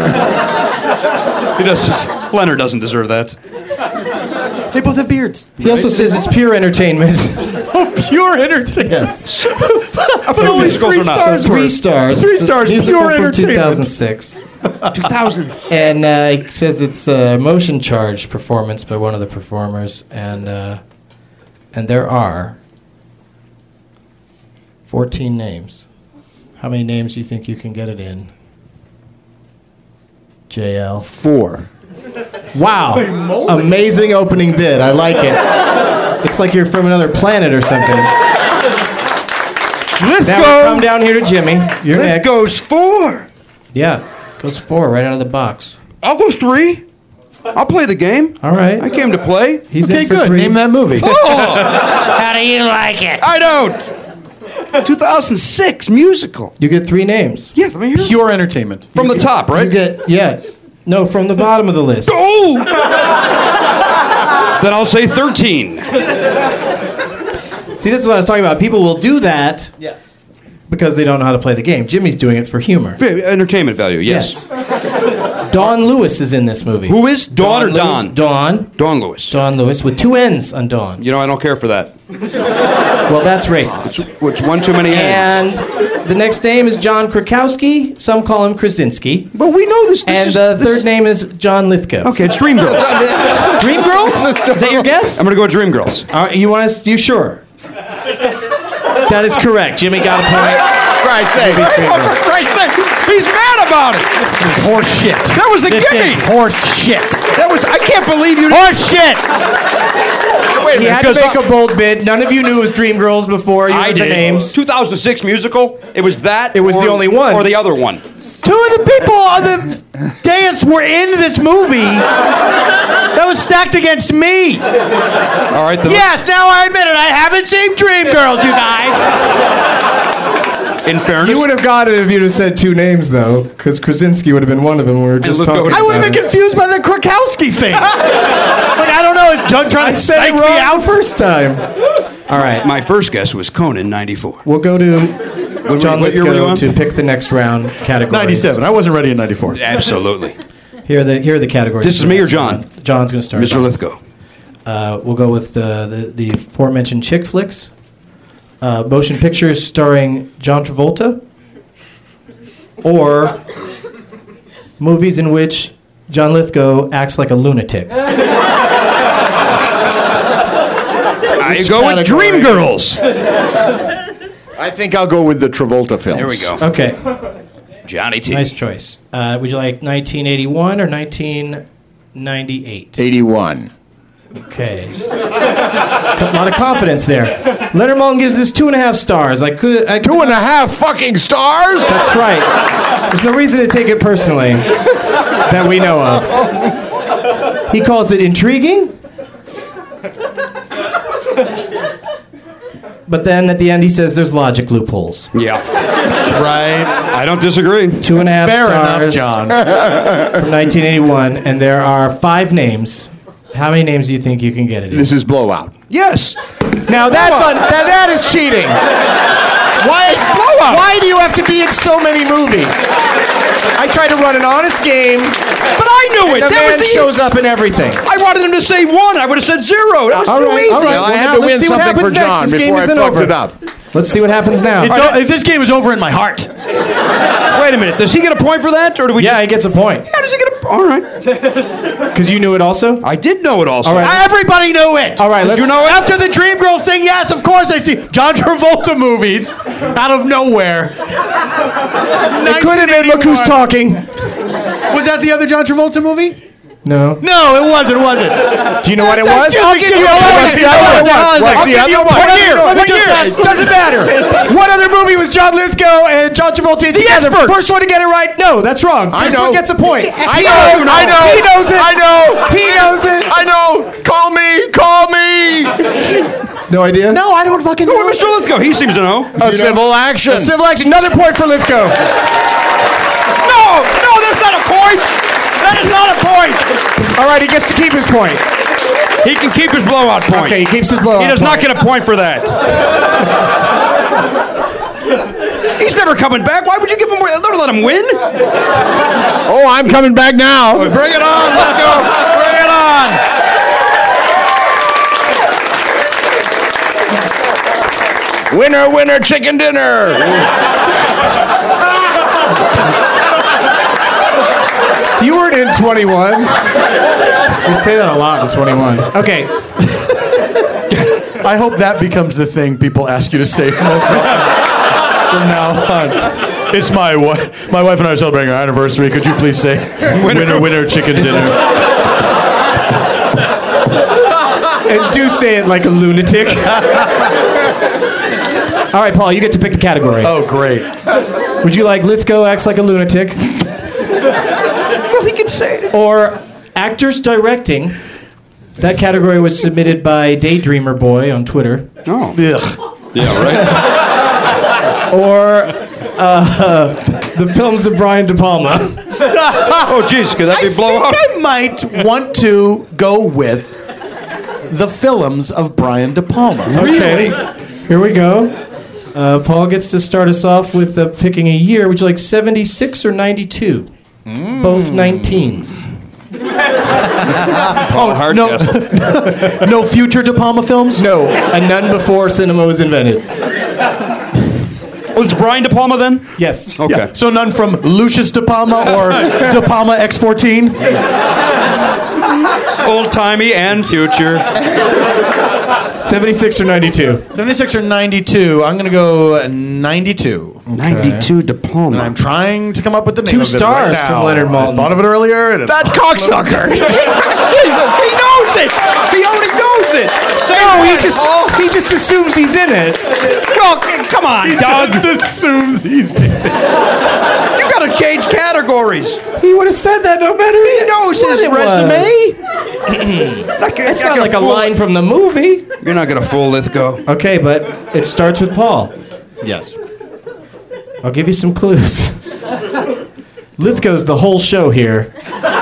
does. Leonard doesn't deserve that. They both have beards. he also says it's pure entertainment. Oh, pure entertainment. Yes, But only musicals three or not? stars. three worth. stars. Three It's a stars, musical pure from entertainment. two thousand six. two thousand. And uh, he says it's a motion charged performance by one of the performers, and uh, and there are fourteen names. How many names do you think you can get it in? J L. Four. Wow! Amazing opening bid. I like it. It's like you're from another planet or something. Let's Now go. come down here to Jimmy. You're Let next. goes four. Yeah, goes four right out of the box. I'll go three. I'll play the game. All right. I came to play. He's Okay, in for good. three. Name that movie. How do you like it? I don't. two thousand six musical. You get three names. Yes, let me hear. Pure entertainment. From the top, right? You get yes. No, from the bottom of the list. Oh! Then I'll say thirteen. See, this is what I was talking about. People will do that Yes. because they don't know how to play the game. Jimmy's doing it for humor. Entertainment value, yes. Dawn Lewis is in this movie. Who is? Dawn or Lewis- Don? Dawn. Dawn Lewis. Dawn Lewis with two N's on Dawn. You know, I don't care for that. Well, that's racist. It's one too many N's. And the next name is John Krakowski. Some call him Krasinski. But we know this. this And is, the this third is- name is John Lithgow. Okay, it's Dreamgirls. Dreamgirls? Is that your guess? I'm gonna go with Dreamgirls. All right, you want us? You sure? That is correct. Jimmy got a point. Right, say. For Christ's sake, he's mad about it. This is horse shit. That was a This gimme. is horse shit. That was. I can't believe you. Horse shit. Wait a He minute, had to 'cause make I- a bold bid. None of you knew it was Dreamgirls before. You I knew the did. names. two thousand six musical. It was that. It was or- the only one. Or the other one. Two of the people on the dais were in this movie. That was stacked against me. All right. Then Yes, now I admit it. I haven't seen Dreamgirls, you guys. In fairness, You would have got it if you'd have said two names, though, because Krasinski would have been one of them. We were just Lithgow talking would- I would have about been it. confused by the Krakowski thing. Like, I don't know. Is Doug trying I to said psych it me wrong out? the first time. All right. my first guess was Conan ninety-four. We'll go to John what year were you Lithgow on? to pick the next round category. ninety-seven. I wasn't ready in ninety-four. Absolutely. Here are the here are the categories. This is for me the or next John? round. John's going to start. Mister off. Lithgow. Uh, we'll go with the the, the aforementioned chick flicks, uh, motion pictures starring John Travolta, or movies in which John Lithgow acts like a lunatic. I Which go with category? Dreamgirls. I think I'll go with the Travolta films. There we go. Okay, Johnny T. nice choice. Uh, would you like nineteen eighty-one or nineteen ninety-eight? eighty-one. Okay. A lot of confidence there. Leonard Maltin gives this two and a half stars. I could. I, Two and a half fucking stars? That's right. There's no reason to take it personally that we know of. He calls it intriguing. But then at the end he says there's logic loopholes. Yeah. Right. I don't disagree. Two and a half Fair enough, stars John. from nineteen eighty-one, and there are five names. How many names do you think you can get it in? This is Blowout. Yes. Now that's un- that, that is cheating. Why, why do you have to be in so many movies? I tried to run an honest game. But I knew it. The That man was the. shows up in everything. I wanted him to say one. I would have said zero. That was All too right, easy. all right. Well, I Well, had now to let's win see what something happens for next. John This game before I isn't fucked over. it up. Let's see what happens now. It's o- this game is over in my heart. Wait a minute. Does he get a point for that, or do we? Yeah, he gets a point. How does he get a? All right. Because you knew it also? I did know it also. All right. Everybody knew it. All right, let's... You know, after the Dreamgirls thing, yes, of course I see John Travolta movies out of nowhere. It could have been Look Who's Talking. Was that the other John Travolta movie? No. No, it wasn't. It wasn't. Do you know what it was? I'll give you. What's the other one? What's the other one? What year? What year? Doesn't matter. What other movie was John Lithgow and John Travolta The together? Experts. First one to get it right. No, that's wrong. First I know. one gets a point. I He know. knows. I know. He knows it. I know. He knows it. I know. Call me. Call me. No idea. No, I don't fucking Who know. was Mister Lithgow? He seems to know. A civil action. A civil action. Another point for Lithgow. No, no, that's not a point. That is not a point. All right, he gets to keep his point. He can keep his blowout point. Okay, he keeps his blowout He does not point. get a point for that. He's never coming back. Why would you give him? Don't let him win. Oh, I'm coming back now. Bring it on, Lithgow. Bring it on. Winner, winner, chicken dinner. You weren't in twenty-one. You say that a lot in twenty-one. Okay. I hope that becomes the thing people ask you to say from now on. It's my wife. My wife and I are celebrating our anniversary. Could you please say winner, winner, chicken dinner? And do say it like a lunatic. All right, Paul, you get to pick the category. Oh, great. Would you like Lithgow acts like a lunatic? Well, he can say it. Or actors directing? That category was submitted by Daydreamer Boy on Twitter. Oh. Ugh. Yeah, right. Or uh, the films of Brian De Palma. Oh, jeez, could that be I blowout? think I might want to go with the films of Brian De Palma. Okay, here we go. Uh, Paul gets to start us off with uh, picking a year. Would you like seventy-six or ninety-two? Mm. Both nineteens. Oh, hard no, guess. no future De Palma films? No, a none before cinema was invented. Oh, it's Brian De Palma then? Yes. Okay. Yeah. So none from Lucius De Palma or De Palma X fourteen? Old timey and future. seventy-six or ninety-two? seventy-six or ninety-two. I'm going to go ninety-two. ninety-two De Palma. And I'm trying to come up with the name Two of it stars right from now. Leonard Maltin. I thought of it earlier. And That cocksucker. He knows it. He already knows it. Say No, he what, just Paul? he just assumes he's in it. Oh, come on, Doug. just assumes he's in it. You gotta change categories. He would have said that no matter. He knows what his it was. resume. It's not like a line from the movie. You're not gonna fool Lithgow. Okay, but it starts with Paul. Yes. I'll give you some clues. Lithgow's the whole show here.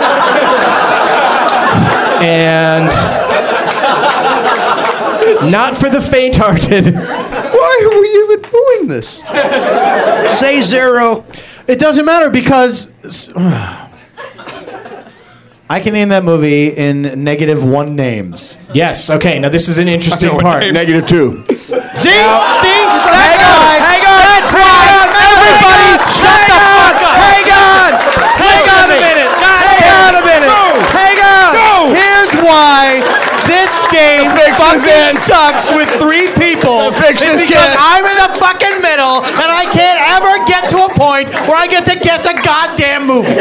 And not for the faint-hearted. Why are we even doing this? Say zero. It doesn't matter because I can name that movie in negative one names. Yes, okay, now this is an interesting part. Negative two. See? See? Hang on! Hang on! That's why! Everybody, shut the fuck up! Hang on! Hang on a minute! Hang on a minute! Hang on! Here's why this game fucking sucks with three people. The fix It's is because good. I'm in the fucking middle and I can't ever get to a point where I get to guess a goddamn movie.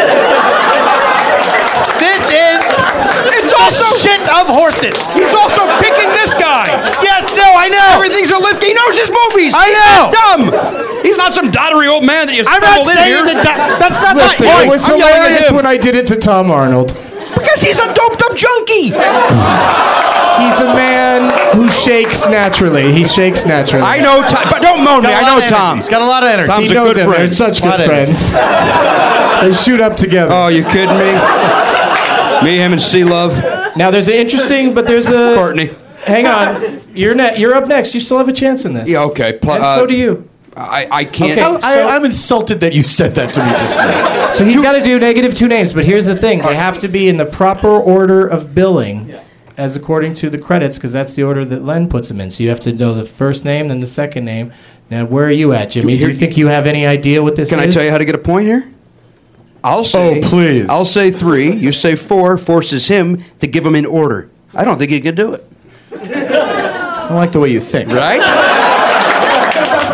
This is It's the also shit of horses. He's also picking this guy. Yes, no, I know. Everything's a Lithgow. He knows his movies. I He's know. not dumb. He's not some doddery old man that you I'm not stumbled in saying here. that. That's not Listen, my it point. was I'm yelling at hilarious him. when I did it to Tom Arnold. Because he's a doped up junkie. He's a man who shakes naturally. He shakes naturally. I know Tom, but don't moan me. I know Tom. He's got a lot of energy. Tom's He a knows good him. friend. They're such Lot good of energy. friends. They shoot up together. Oh, you kidding me? Me, him, and Sea Love. Now there's an interesting, but there's a. Courtney. Hang on, you're ne- You're up next. You still have a chance in this. Yeah, okay. Pl- And uh, so do you. I, I can't. Okay. I, I, I'm insulted that you said that to me just now. So he's got to do negative two names, but here's the thing: they have to be in the proper order of billing, as according to the credits, because that's the order that Len puts them in. So you have to know the first name, then the second name. Now, where are you at, Jimmy? Do you think you have any idea what this Can is? I tell you how to get a point here? I'll say. Oh, please. I'll say three. You say four. Forces him to give them in order. I don't think he could do it. I like the way you think. Right?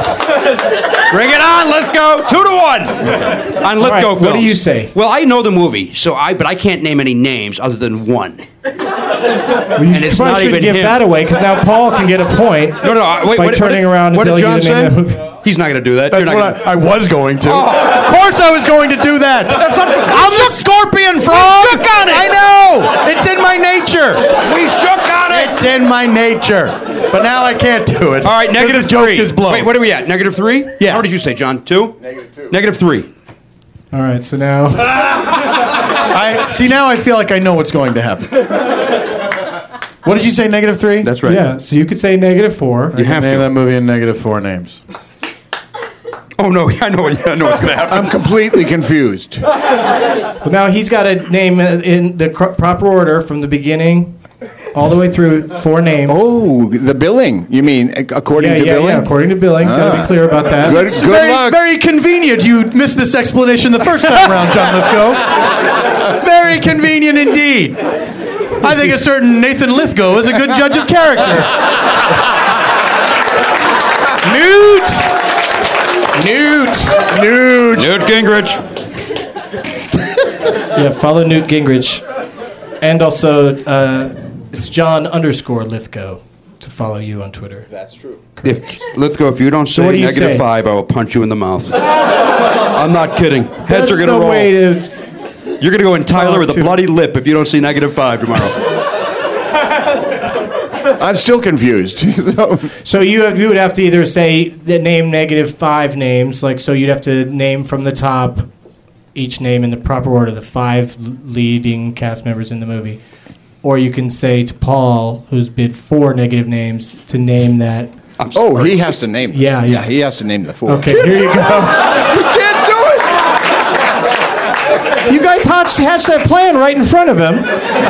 Bring it on, Lithgow. Two to one on Lithgow right, films. what do you say? Well, I know the movie, so I but I can't name any names other than one. Well, you And it's probably not should even give him. that away because now Paul can get a point. No, no. uh, Wait, by what, turning what, around what and did telling John you the name say? of the movie. He's not going to do that. That's You're what not gonna... I, I was going to. Oh. Of course I was going to do that. That's not, I'm the scorpion frog. shook on it. I know. It's in my nature. We shook on it. It's in my nature. But now I can't do it. All right, negative the joke three. is blown. Wait, what are we at? Negative three? Yeah. How did you say, John? Two? Negative two. Negative three. All right, so now I see. Now I feel like I know what's going to happen. What did you say? Negative three? That's right. yeah, so you could say negative four. You have Name to. that movie in negative four names. Oh no! I know. I know what's going to happen. I'm completely confused. But now he's got to name it in the cr- proper order from the beginning all the way through four names. Oh, the billing. You mean ac- according yeah, to yeah, billing? yeah. According to billing, gotta be clear about that. Good, It's good very, luck. very convenient. You missed this explanation the first time around, John Lithgow. Very convenient indeed. I think a certain Nathan Lithgow is a good judge of character. Newt! Newt. Newt. Newt Gingrich. Yeah, follow Newt Gingrich, and also uh, it's John underscore Lithgow to follow you on Twitter. That's true. If Lithgow, if you don't say what do you negative say? five, I will punch you in the mouth. I'm not kidding. Heads That's are going to the roll. way to. You're going to go in Tyler with a to- bloody lip if you don't see negative five tomorrow. I'm still confused. So- So you have, you would have to either say the name negative five names, like so you'd have to name from the top each name in the proper order, the five l- leading cast members in the movie, or you can say to Paul, who's bid four negative names, to name that. I'm oh, sorry. he has to name them. Yeah, yeah, yeah. he has to name the four. Okay, here you go. You can't do it. You guys hatched, hatched that plan right in front of him.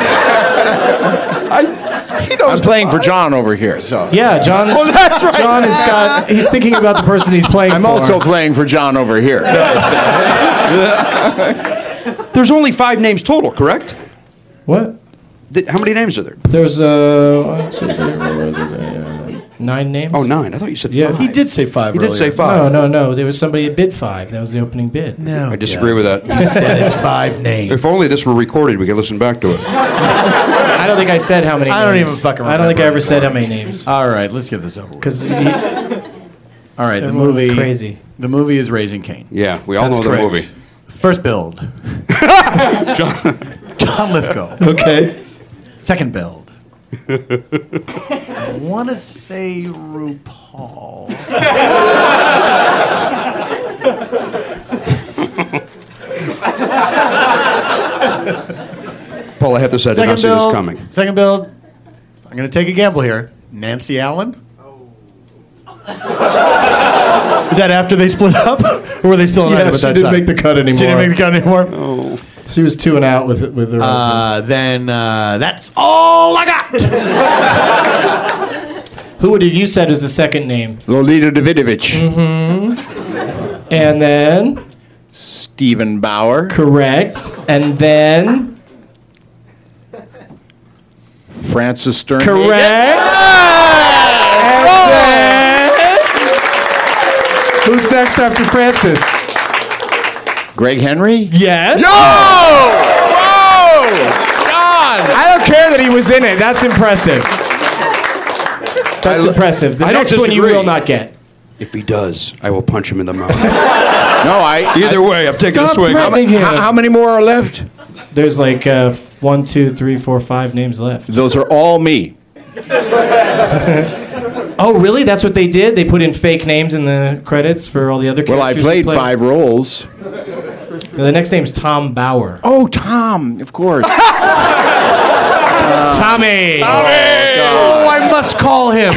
I'm playing for John over here, so. Yeah, John. Oh, that's right. John has got. He's thinking about the person he's playing I'm for. also playing for John over here. There's only five names total, correct? What? Th- How many names are there? There's uh, one, two, three, four, nine names. Oh, nine. I thought you said Yeah. five. He did say five He did say earlier. five. No, no, no. There was somebody at bid five. That was the opening bid. No. I disagree with that. He said it's five names. If only this were recorded, we could listen back to it. I don't think I said how many. I don't names. even fucking I don't think I remember. ever said how many names. All right, let's get this over with. Because All right, the everyone went movie. crazy. The movie is Raising Cain. Yeah, we all That's know the correct. movie. First build. John Lithgow. Okay. Second build. I want to say RuPaul. Paul, I have to say, I did not Second see this build. coming. Second build. I'm going to take a gamble here. Nancy Allen. Is that after they split up, or were they still Yeah, united at she that didn't time? make the cut anymore. She didn't make the cut anymore. She was two and out with with her Uh, then uh, that's all I got. husband. Who would have you said was the second name? Lolita Davidovich. Mm-hmm. And then Stephen Bauer. correct. And then Francis Stern. correct. And then who's next after Francis? Greg Henry. Yes. No! Whoa! God! I don't care that he was in it. That's impressive. That's I- impressive. The I don't next one you disagree. will not get. If he does, I will punch him in the mouth. No, I. Either way, I'm taking a Stop swing. threatening him. How, how many more are left? There's like uh, f- one, two, three, four, five names left. Those are all me. Oh, really? That's what they did? They put in fake names in the credits for all the other characters? Well, I you played five roles. The next name's Tom Bauer. Oh, Tom, of course. Tommy! Oh, I must call him.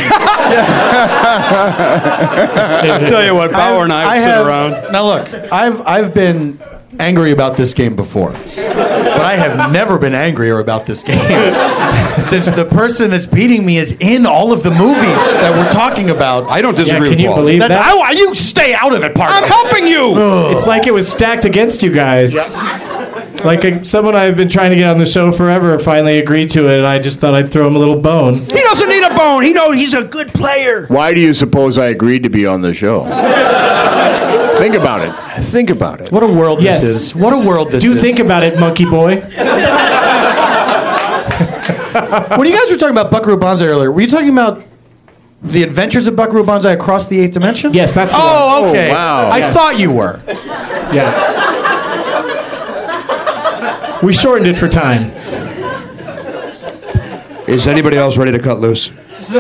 I'll tell you what, Bauer and I, would sit have, around. Now look, I've I've been angry about this game before, but I have never been angrier about this game since the person that's beating me is in all of the movies that we're talking about. I don't Yeah, disagree can with you Paul. believe That's, that? I, you stay out of it, partner. I'm helping you. It's like it was stacked against you guys. Like a, someone I've been trying to get on the show forever finally agreed to it, and I just thought I'd throw him a little bone. He doesn't need a bone. He knows he's a good player. Why do you suppose I agreed to be on the show? Think about it. Think about it. What a world Yes. this is. What a world this Do is. think about it, monkey boy. When you guys were talking about Buckaroo Banzai earlier, were you talking about the adventures of Buckaroo Banzai across the eighth dimension? Yes, that's the Oh, one. okay. Oh, wow. I Yes. thought you were. Yeah. We shortened it for time. Is anybody else ready to cut loose?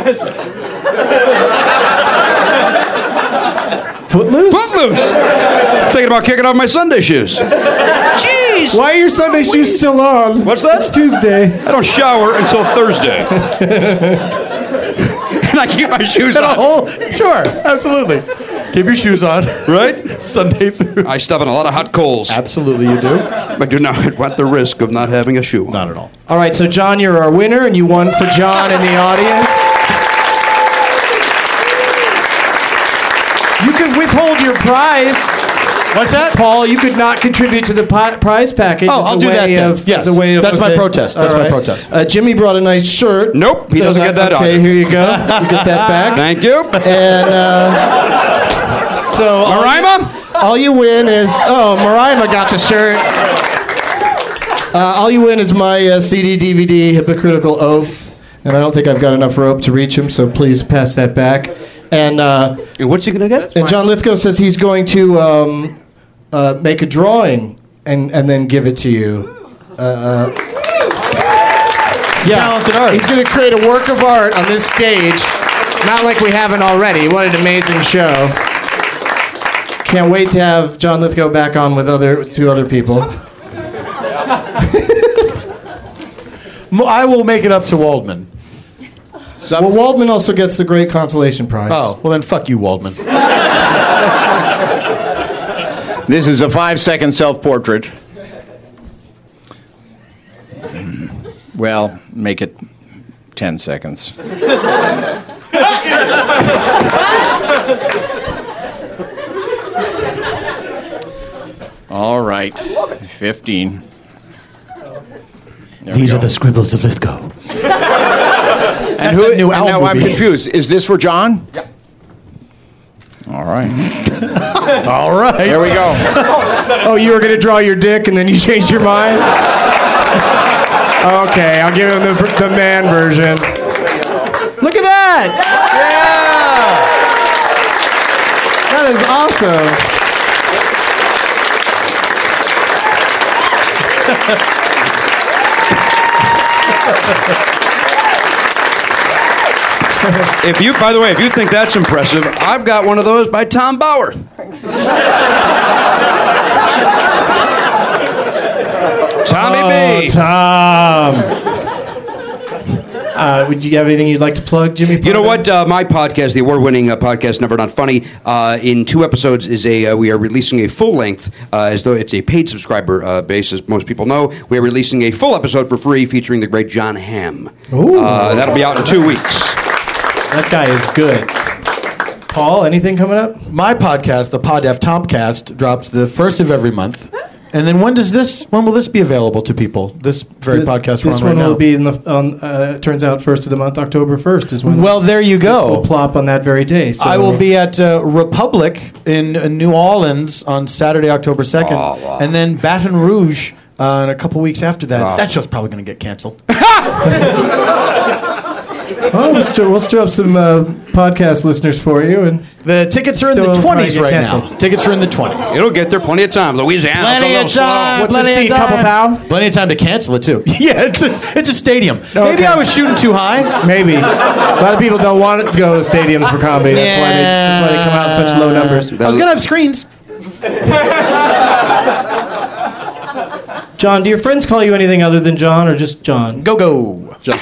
Footloose? Footloose! Thinking about kicking off my Sunday shoes. Jeez! Why are your Sunday shoes still on? What's that? It's Tuesday. I don't shower until Thursday. And I keep my shoes And a on. whole, sure, absolutely. Keep your shoes on. Right? Sunday through. I step in a lot of hot coals. Absolutely, you do. I do not want the risk of not having a shoe on. Not at all. All right, so John, you're our winner, and you won for John in the audience. You could withhold your prize. What's that? Paul, you could not contribute to the pi- prize package. Oh, as I'll a do way that then. Of, Yes. as a way of That's my okay. protest. That's All my right. protest. Uh, Jimmy brought a nice shirt. Nope, he So doesn't get that Okay, either. here you go. You get that back. Thank you. And uh, so all you- Marima? All you win is oh, Marima got the shirt. Uh, all you win is my uh, C D D V D Hypocritical Oath, and I don't think I've got enough rope to reach him, so please pass that back. And uh, And what's he gonna get? and John Lithgow says he's going to um, uh, make a drawing and and then give it to you. Uh, uh, yeah, Talented artist. he's going to create a work of art on this stage, not like we haven't already. What an amazing show! Can't wait to have John Lithgow back on with other two other people. Mo- I will make it up to Waldman. Well, Waldman also gets the great consolation prize. Oh, well then fuck you, Waldman. This is a five-second self-portrait. Well, make it ten seconds. All right, fifteen. There we These go. are the scribbles of Lithgow. And That's who? that new and album now I'm movie. confused. Is this for John? Yep. All right. All right. There we go. Oh, you were going to draw your dick and then you changed your mind? Okay, I'll give him the, the man version. Look at that! Yeah. That is awesome. If you, by the way, if you think that's impressive, I've got one of those by Tom Bauer. Tommy Oh, B. Tom. Uh, would you have anything you'd like to plug, Jimmy? You know what? Uh, my podcast, the award-winning uh, podcast, Never Not Funny, uh, in two episodes is a. Uh, we are releasing a full length, uh, as though it's a paid subscriber uh, base, as most people know. We are releasing a full episode for free featuring the great John Hamm. Ooh. Uh, that'll be out in two weeks. That guy is good. Paul, anything coming up? My podcast, the Pod F Tomcast, drops the first of every month. And then when does this? When will this be available to people? This very This- podcast This we're on one right will now. be in the. Um, uh, it turns out first of the month, October first is when. Well, this- there you this go. will plop on that very day. So I will be at uh, Republic in uh, New Orleans on Saturday, October second, Oh, wow. and then Baton Rouge uh, in a couple weeks after that. Wow. That show's probably going to get canceled. Oh, we'll stir, we'll stir up some uh, podcast listeners for you, and The tickets are in Still the twenties might right get now. canceled. Tickets are in the twenties. It'll get there plenty of time. Louisiana, Plenty a little of slow. time. what's Plenty the of seat? Couple time. thou? Plenty of time to cancel it too. Yeah, it's a it's a stadium. Maybe Okay. I was shooting too high. maybe a lot of people don't want to go to stadiums for comedy. That's why they that's why they come out in such low numbers. I was gonna have screens. John, do your friends call you anything other than John, or just John? Go go. Just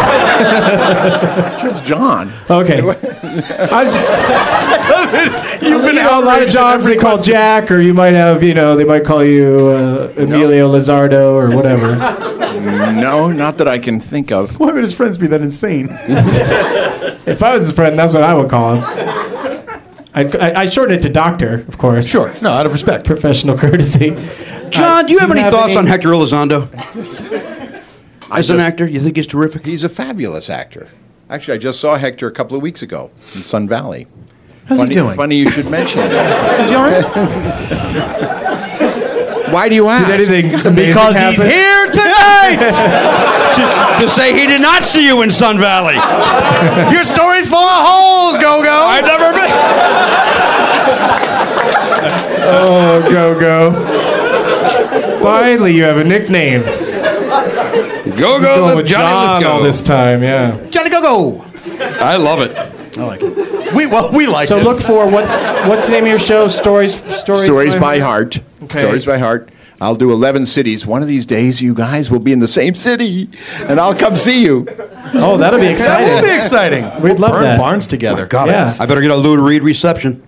John. Okay. I was just. You've You know, a lot of Johns they call Jack, or you might have, you know, they might call you uh, Emilio Lizardo or whatever. No, not that I can think of. Why would his friends be that insane? If I was his friend, that's what I would call him. I, I, I shortened it to Doctor, of course. Sure. No, out of respect. Professional courtesy. John, Uh, do you have any thoughts any- on Hector Elizondo? As an actor, you think he's terrific? He's a fabulous actor. Actually, I just saw Hector a couple of weeks ago in Sun Valley. How's funny, he doing? Funny you should mention it. Is he all right? Why do you ask? Did anything amazing Because he's happen? here tonight. to, to say he did not see you in Sun Valley. Your story's full of holes, Go-Go. I've never been. Oh, go go! Finally, you have a nickname. Go go Going with with Johnny John Lithgow. all this time, yeah. Johnny Go-Go. I love it. I like it. We well, we like So it. look for what's what's the name of your show? Stories, stories, Stories by Heart. Okay. Stories by Heart. I'll do eleven cities. One of these days, you guys will be in the same city, and I'll come see you. Oh, that'll be exciting. That will be exciting. We'd love Burn that. barns together. God, Yeah. I better get a Lou Reed reception.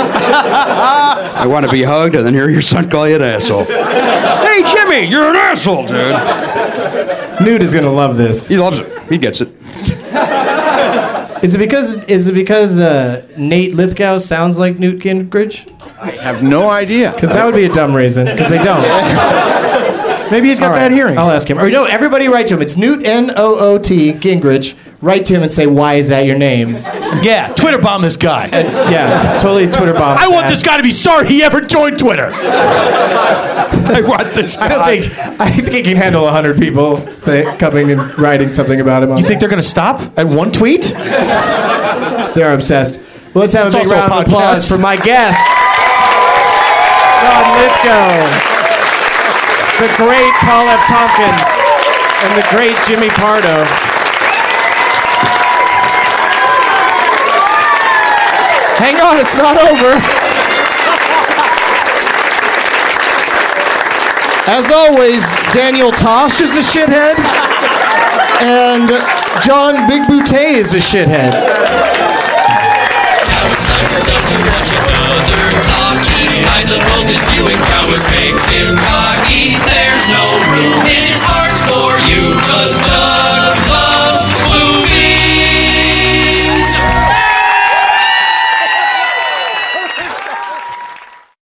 I want to be hugged and then hear your son call you an asshole. Hey, Jimmy, you're an asshole, dude. Newt is gonna love this. He loves it. He gets it. Is it because is it because uh, Nate Lithgow sounds like Newt Gingrich? I have no idea. Because that would be a dumb reason. Because they don't. Maybe he's got All right, bad hearing. I'll ask him. Or no, everybody write to him. It's Newt N O O T Gingrich. Write to him and say, why is that your name? Yeah, Twitter bomb this guy. Yeah, totally Twitter bomb. I want this guy to be sorry he ever joined Twitter. I want this guy. I don't think I think he can handle a hundred people say, coming and writing something about him. On You think they're going to stop at one tweet? they're obsessed? Well, let's have It's a big also a round of podcast. applause for my guest, John Lithgow, the great Paul F. Tompkins, and the great Jimmy Pardo. Hang on, it's not over. As always, Daniel Tosh is a shithead, and John Big Boutte is a shithead.